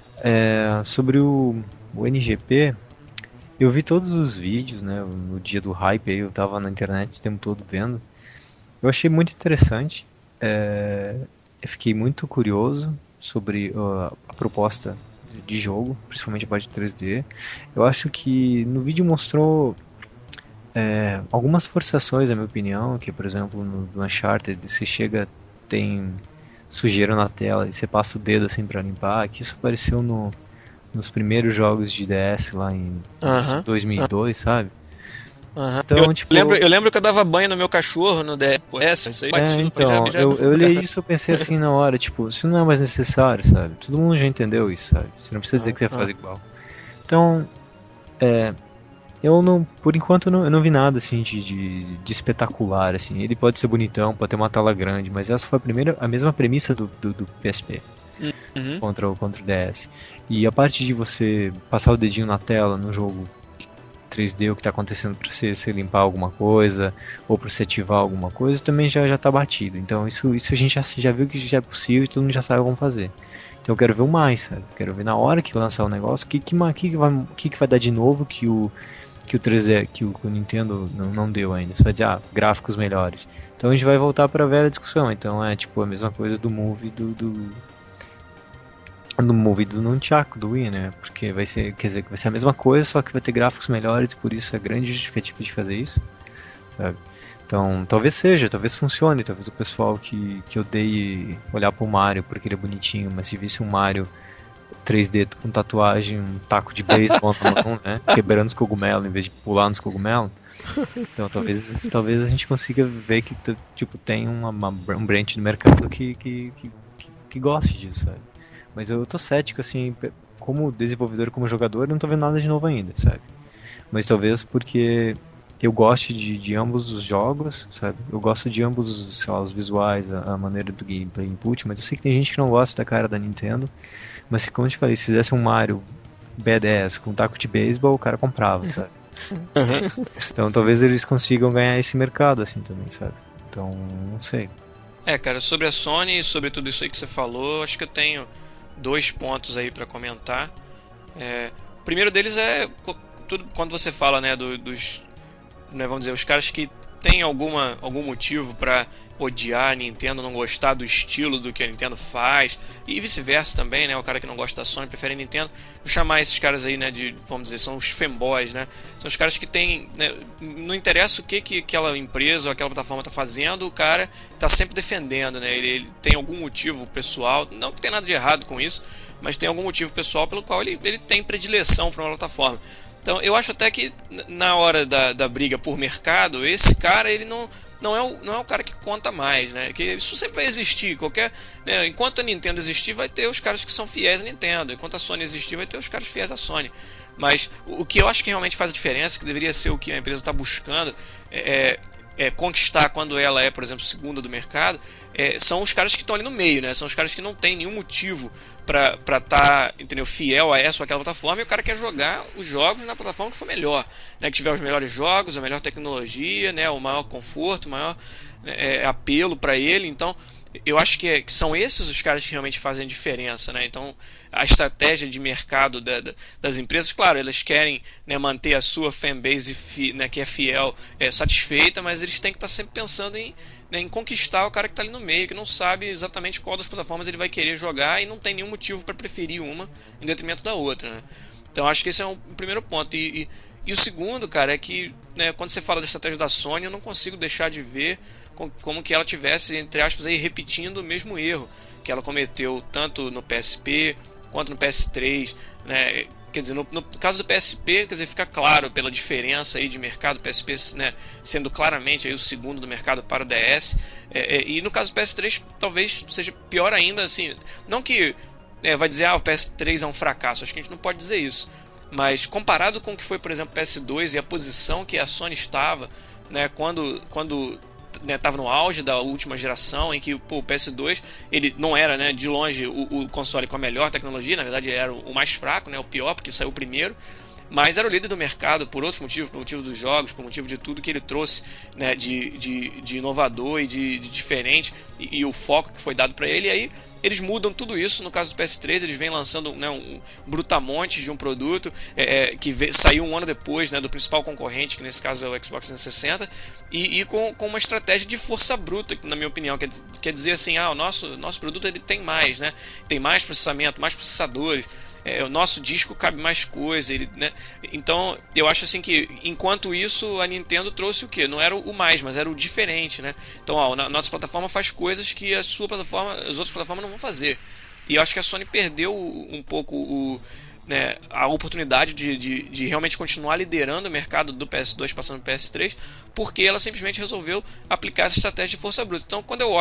É, sobre o, o N G P, eu vi todos os vídeos, né, no dia do hype, aí eu tava na internet o tempo todo vendo. Eu achei muito interessante, é, eu fiquei muito curioso sobre uh, a proposta de jogo, principalmente a parte de três D. Eu acho que no vídeo mostrou é, algumas forçações, na minha opinião, que por exemplo no, no Uncharted você chega, tem sujeira na tela e você passa o dedo assim pra limpar, que isso apareceu no, nos primeiros jogos de D S lá em uh-huh. dois mil e dois, uh-huh. sabe? Uh-huh. Então, eu, tipo, lembro, eu lembro que eu dava banho no meu cachorro no D S, isso aí é, então, já, já eu, eu li isso, eu pensei assim na hora, tipo, isso não é mais necessário, sabe? Todo mundo já entendeu isso, sabe? Você não precisa dizer uh-huh. que você faz igual. Então, é, Eu não, por enquanto, eu não, eu não vi nada assim de, de, de espetacular, assim. Ele pode ser bonitão, pode ter uma tela grande, mas essa foi a primeira, a mesma premissa do, do, do P S P Uhum. contra o, contra o D S. E a parte de você passar o dedinho na tela no jogo três D, o que está acontecendo para você, você limpar alguma coisa ou para você ativar alguma coisa, também já já está batido. Então isso, isso a gente já, já viu que já é possível e todo mundo já sabe como fazer. Então eu quero ver o mais, sabe? Eu quero ver na hora que lançar o negócio, o que, que, que, que, vai, que, que vai dar de novo que o, que o três D, que o, que o Nintendo não, não deu ainda. Você vai dizer, ah, gráficos melhores. Então a gente vai voltar para a velha discussão. Então é tipo a mesma coisa do Move do, do no Move do Nunchaku, do Wii, né? Porque vai ser, quer dizer, vai ser a mesma coisa, só que vai ter gráficos melhores, por isso é grande justificativa de fazer isso, sabe? Então, talvez seja, talvez funcione, talvez o pessoal que, que odeie olhar pro Mario porque ele é bonitinho, mas se visse um Mario três D com tatuagem, um taco de beisebol na mão, né? Quebrando os cogumelos em vez de pular nos cogumelos. Então, talvez, talvez a gente consiga ver que, tipo, tem uma, uma, um branch no mercado que, que, que, que, que goste disso, sabe? Mas eu tô cético, assim, como desenvolvedor e como jogador, eu não tô vendo nada de novo ainda, sabe? Mas talvez porque eu goste de, de ambos os jogos, sabe? Eu gosto de ambos os, sei lá, os visuais, a, a maneira do gameplay input, mas eu sei que tem gente que não gosta da cara da Nintendo. Mas como eu te falei, se fizesse um Mario badass com um taco de beisebol, o cara comprava, sabe? Uhum. Então talvez eles consigam ganhar esse mercado, assim, também, sabe? Então, não sei. É, cara, sobre a Sony e sobre tudo isso aí que você falou, acho que eu tenho dois pontos aí pra comentar. É, o primeiro deles é tudo, quando você fala, né, do, dos, né, vamos dizer, os caras que tem alguma, algum motivo pra odiar a Nintendo, não gostar do estilo do que a Nintendo faz, e vice-versa também, né, o cara que não gosta da Sony prefere a Nintendo. Vou chamar esses caras aí, né, de, vamos dizer, são os fanboys, né, são os caras que tem, né, não interessa o que, que aquela empresa ou aquela plataforma tá fazendo, o cara tá sempre defendendo, né, ele, ele tem algum motivo pessoal, não que tem nada de errado com isso, mas tem algum motivo pessoal pelo qual ele, ele tem predileção para uma plataforma. Então eu acho até que na hora da, da briga por mercado, esse cara ele não, não, é o, não é o cara que conta mais, né? Que isso sempre vai existir. Qualquer, né? Enquanto a Nintendo existir, vai ter os caras que são fiéis à Nintendo. Enquanto a Sony existir, vai ter os caras fiéis à Sony. Mas o que eu acho que realmente faz a diferença, que deveria ser o que a empresa está buscando, é, é conquistar quando ela é, por exemplo, segunda do mercado, é, são os caras que estão ali no meio, né? São os caras que não tem nenhum motivo pra estar, tá, entendeu, fiel a essa ou aquela plataforma, e o cara quer jogar os jogos na plataforma que for melhor, né? Que tiver os melhores jogos, a melhor tecnologia, né? O maior conforto, o maior é, apelo para ele. Então eu acho que, é, que são esses os caras que realmente fazem a diferença, né? Então a estratégia de mercado da, da, das empresas, claro, elas querem, né, manter a sua fanbase fi, né, que é fiel, é, satisfeita, mas eles têm que estar sempre pensando em, né, em conquistar o cara que está ali no meio, que não sabe exatamente qual das plataformas ele vai querer jogar e não tem nenhum motivo para preferir uma em detrimento da outra, né? Então acho que esse é um primeiro ponto. E, e, e o segundo, cara, é que, né, quando você fala da estratégia da Sony, eu não consigo deixar de ver como que ela tivesse, entre aspas, aí, repetindo o mesmo erro que ela cometeu tanto no P S P quanto no P S três, né? Quer dizer, no, no caso do P S P, quer dizer, fica claro pela diferença aí de mercado, o P S P, né, sendo claramente aí o segundo do mercado para o D S, é, é, e no caso do P S três talvez seja pior ainda, assim, não que é, vai dizer, ah, o P S três é um fracasso, acho que a gente não pode dizer isso, mas comparado com o que foi, por exemplo, o P S dois e a posição que a Sony estava, né, quando... quando estava, né, no auge da última geração, em que, pô, o P S dois ele não era, né, de longe o, o console com a melhor tecnologia, na verdade ele era o, o mais fraco, né, o pior, porque saiu primeiro, mas era o líder do mercado por outros motivos, por motivo dos jogos, por motivo de tudo que ele trouxe, né, de, de, de inovador e de, de diferente, e, e o foco que foi dado para ele. E aí eles mudam tudo isso. No caso do P S três, eles vêm lançando, né, um brutamonte de um produto é, é, que veio, saiu um ano depois, né, do principal concorrente, que nesse caso é o Xbox trezentos e sessenta, e, e com, com uma estratégia de força bruta, na minha opinião, quer, quer dizer assim, ah, o nosso, nosso produto ele tem mais, né, tem mais processamento, mais processadores, é, o nosso disco cabe mais coisa, ele, né? Então eu acho assim que enquanto isso a Nintendo trouxe o que? Não era o mais, mas era o diferente, né? Então ó, a nossa plataforma faz coisas que a sua plataforma, as outras plataformas não vão fazer. E eu acho que a Sony perdeu um pouco o, né, a oportunidade de, de, de realmente continuar liderando o mercado do P S dois passando para o P S três, porque ela simplesmente resolveu aplicar essa estratégia de força bruta. Então quando eu olho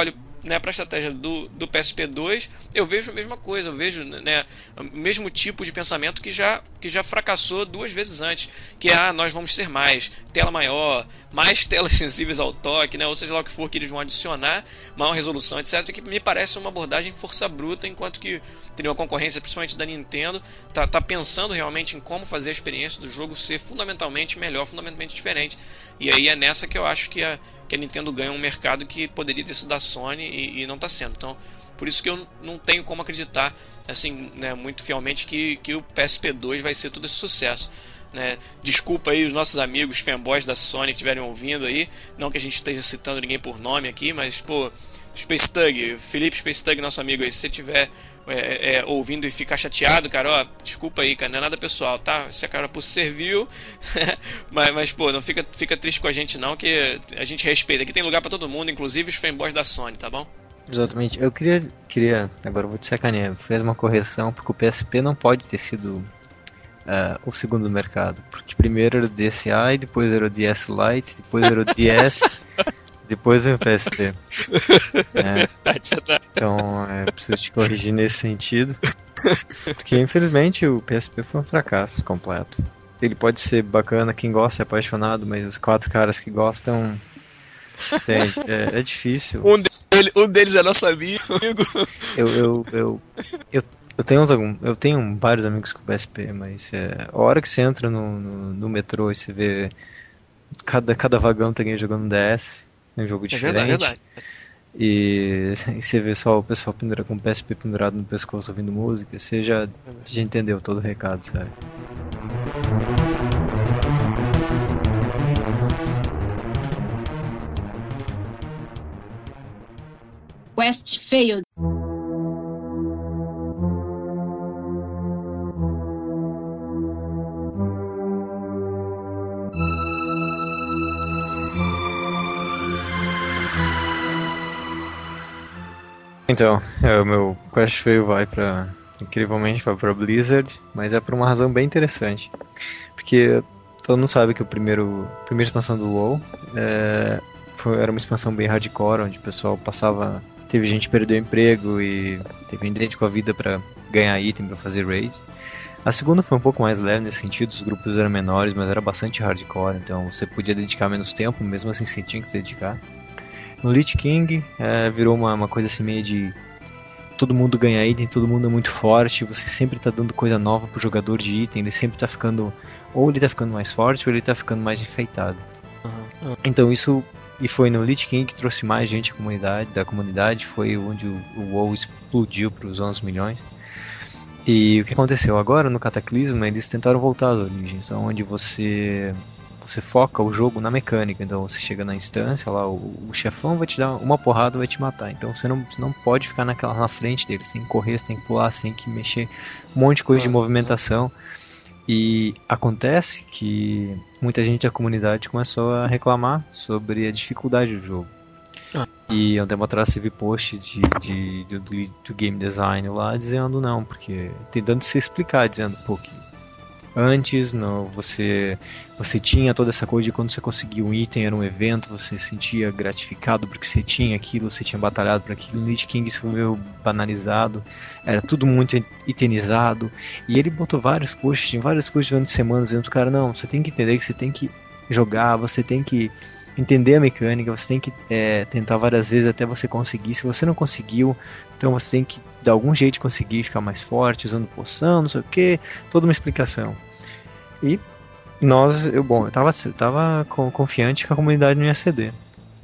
né, para a estratégia do, do P S P dois, eu vejo a mesma coisa, eu vejo, né, o mesmo tipo de pensamento que já, que já fracassou duas vezes antes, que é, ah, nós vamos ser mais, tela maior, mais telas sensíveis ao toque, né, ou seja lá o que for que eles vão adicionar, maior resolução, etcétera, que me parece uma abordagem força bruta, enquanto que teria uma concorrência, principalmente da Nintendo, tá, tá pensando realmente em como fazer a experiência do jogo ser fundamentalmente melhor, fundamentalmente diferente. E aí é nessa que eu acho que a, que a Nintendo ganha um mercado que poderia ter sido da Sony e, e não está sendo. Então, por isso que eu não tenho como acreditar assim, né, muito fielmente que, que o P S P dois vai ser todo esse sucesso. Né? Desculpa aí os nossos amigos fanboys da Sony que estiverem ouvindo aí, não que a gente esteja citando ninguém por nome aqui, mas pô, Space Thug, Felipe Space Thug, nosso amigo aí, se você tiver é, é, ouvindo e ficar chateado, cara, ó, desculpa aí, cara, não é nada pessoal, tá? Se a carapuça serviu, mas, mas pô, não fica, fica triste com a gente não, que a gente respeita, aqui tem lugar pra todo mundo, inclusive os fanboys da Sony, tá bom? Exatamente, eu queria, queria agora eu vou te sacanear, fez uma correção, porque o P S P não pode ter sido Uh, o segundo mercado, porque primeiro era o D S i, depois era o D S Lite, depois era o D S, depois veio o P S P. É, então é preciso te corrigir nesse sentido, porque infelizmente o P S P foi um fracasso completo. Ele pode ser bacana, quem gosta é apaixonado, mas os quatro caras que gostam, entende? É, é difícil. Um, dele, um deles é nosso amigo. Eu, eu, eu, eu Eu tenho, algum, eu tenho vários amigos com P S P, mas é, a hora que você entra no, no, no metrô e você vê cada, cada vagão tem alguém jogando D S, é um jogo diferente. É verdade, é verdade. E, e você vê só o pessoal pendurado, com o P S P pendurado no pescoço ouvindo música, você já, já entendeu todo o recado, sabe? Quest failed. Então, é, o meu Quest Fail vai pra, incrivelmente, vai pra Blizzard, mas é por uma razão bem interessante. Porque todo mundo sabe que o primeiro, a primeira expansão do WoW é, foi, era uma expansão bem hardcore, onde o pessoal passava, teve gente que perdeu emprego e teve gente com a vida pra ganhar item, pra fazer raid. A segunda foi um pouco mais leve nesse sentido, os grupos eram menores, mas era bastante hardcore, então você podia dedicar menos tempo, mesmo assim você tinha que se dedicar. No Lich King é, virou uma, uma coisa assim meio de todo mundo ganha item, todo mundo é muito forte, você sempre tá dando coisa nova pro jogador de item, ele sempre tá ficando, ou ele tá ficando mais forte ou ele tá ficando mais enfeitado. Uhum. Uhum. Então isso, e foi no Lich King que trouxe mais gente à comunidade, da comunidade, foi onde o, o WoW explodiu pros onze milhões. E o que aconteceu agora no Cataclismo, eles tentaram voltar às origens, onde você... Você foca o jogo na mecânica, então você chega na instância, lá o, o chefão vai te dar uma porrada, vai te matar. Então você não, você não pode ficar naquela, na frente dele, você tem que correr, você tem que pular, você tem que mexer, um monte de coisa de movimentação. E acontece que muita gente da comunidade começou a reclamar sobre a dificuldade do jogo. E um tempo atrás você viu post de, de, de, do, do game design lá dizendo não, porque tentando se explicar, dizendo pô, que antes, no, você, você tinha toda essa coisa de quando você conseguia um item, era um evento, você se sentia gratificado porque você tinha aquilo, você tinha batalhado por aquilo. No Lich King isso foi meio banalizado, era tudo muito itemizado. E ele botou vários posts, em vários posts durante semanas, dizendo, cara, não, você tem que entender que você tem que jogar, você tem que entender a mecânica, você tem que é, tentar várias vezes até você conseguir. Se você não conseguiu, então você tem que de algum jeito conseguir ficar mais forte, usando poção, não sei o que, toda uma explicação. E nós, eu, bom, eu tava, eu tava confiante que a comunidade não ia ceder.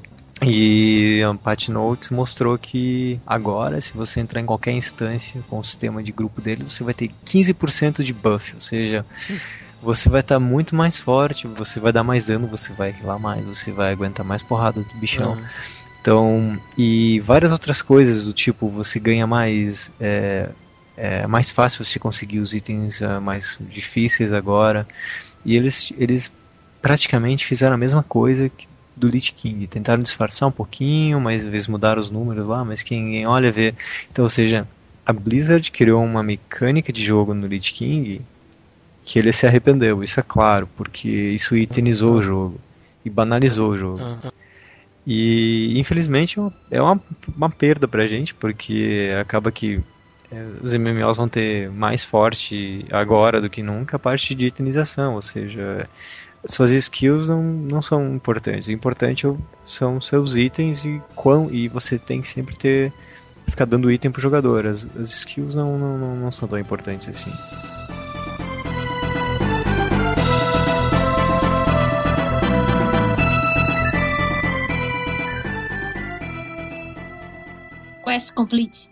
E a Patch Notes mostrou que agora, se você entrar em qualquer instância com o sistema de grupo dele, você vai ter quinze por cento de buff, ou seja, você vai estar muito mais forte, você vai dar mais dano, você vai healar mais, você vai aguentar mais porrada do bichão. Uhum. Então, e várias outras coisas do tipo, você ganha mais, é, é mais fácil você conseguir os itens uh, mais difíceis agora. E eles, eles praticamente fizeram a mesma coisa que do Lich King, tentaram disfarçar um pouquinho, mas às vezes mudaram os números lá, mas quem olha vê. Então, ou seja, a Blizzard criou uma mecânica de jogo no Lich King que ele se arrependeu, isso é claro, porque isso itemizou o jogo e banalizou o jogo. E infelizmente é uma, uma perda pra gente, porque acaba que é, os M M Os vão ter mais forte agora do que nunca a parte de itemização, ou seja, suas skills não, não são importantes. O importante são seus itens e, quão, e você tem que sempre ter ficar dando item pro jogador. As, as skills não, não, não, não são tão importantes assim. Quest complete.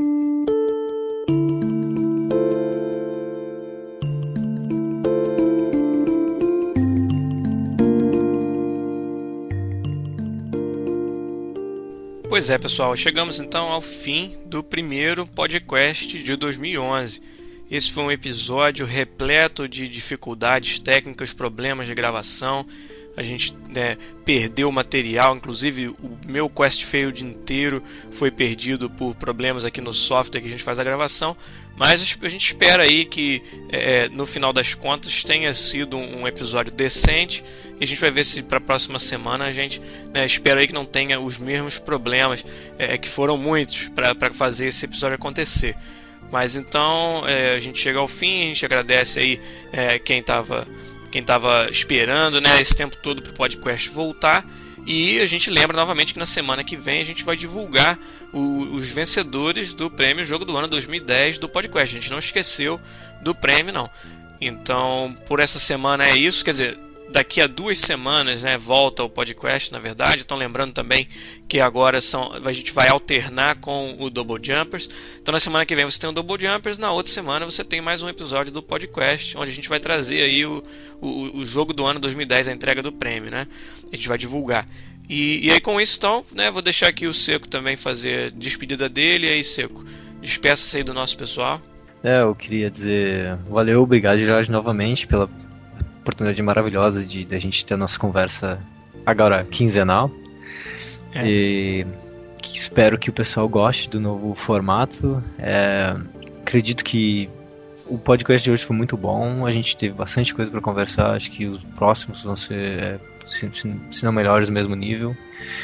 Pois é, pessoal, chegamos então ao fim do primeiro podcast de dois mil e onze. Esse foi um episódio repleto de dificuldades técnicas, problemas de gravação. A gente né, perdeu o material, inclusive o meu Quest Failed inteiro foi perdido por problemas aqui no software que a gente faz a gravação. Mas a gente espera aí que é, no final das contas tenha sido um episódio decente. E a gente vai ver se para a próxima semana a gente né, espera aí que não tenha os mesmos problemas, é, que foram muitos para fazer esse episódio acontecer. Mas então é, a gente chega ao fim, a gente agradece aí é, quem estava quem tava esperando né, esse tempo todo para o podcast voltar. E a gente lembra novamente que na semana que vem a gente vai divulgar o, os vencedores do prêmio Jogo do Ano dois mil e dez do podcast. A gente não esqueceu do prêmio não. Então por essa semana é isso, quer dizer, daqui a duas semanas né, volta o podcast, na verdade. Então lembrando também que agora são, a gente vai alternar com o Double Jumpers. Então na semana que vem você tem o Double Jumpers, na outra semana você tem mais um episódio do podcast, onde a gente vai trazer aí o, o, o Jogo do Ano dois mil e dez, a entrega do prêmio, né? A gente vai divulgar. E, e aí com isso então, né, vou deixar aqui o Seco também fazer a despedida dele. E aí Seco, despeça-se aí do nosso pessoal. É, eu queria dizer valeu, obrigado Jorge novamente pela oportunidade maravilhosa de, de a gente ter a nossa conversa agora quinzenal. É. E que espero que o pessoal goste do novo formato. É, acredito que o podcast de hoje foi muito bom, a gente teve bastante coisa para conversar, acho que os próximos vão ser, é, se, se não melhores, do mesmo nível.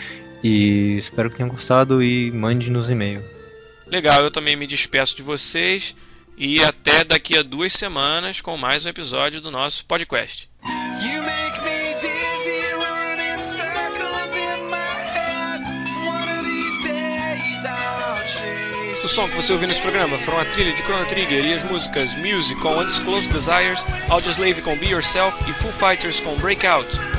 E espero que tenham gostado e mande nos e-mail. Legal, eu também me despeço de vocês. E até daqui a duas semanas com mais um episódio do nosso podcast. O som que você ouviu nesse programa foram a trilha de Chrono Trigger e as músicas Music com Undisclosed Desires, Audioslave com Be Yourself e Foo Fighters com Breakout.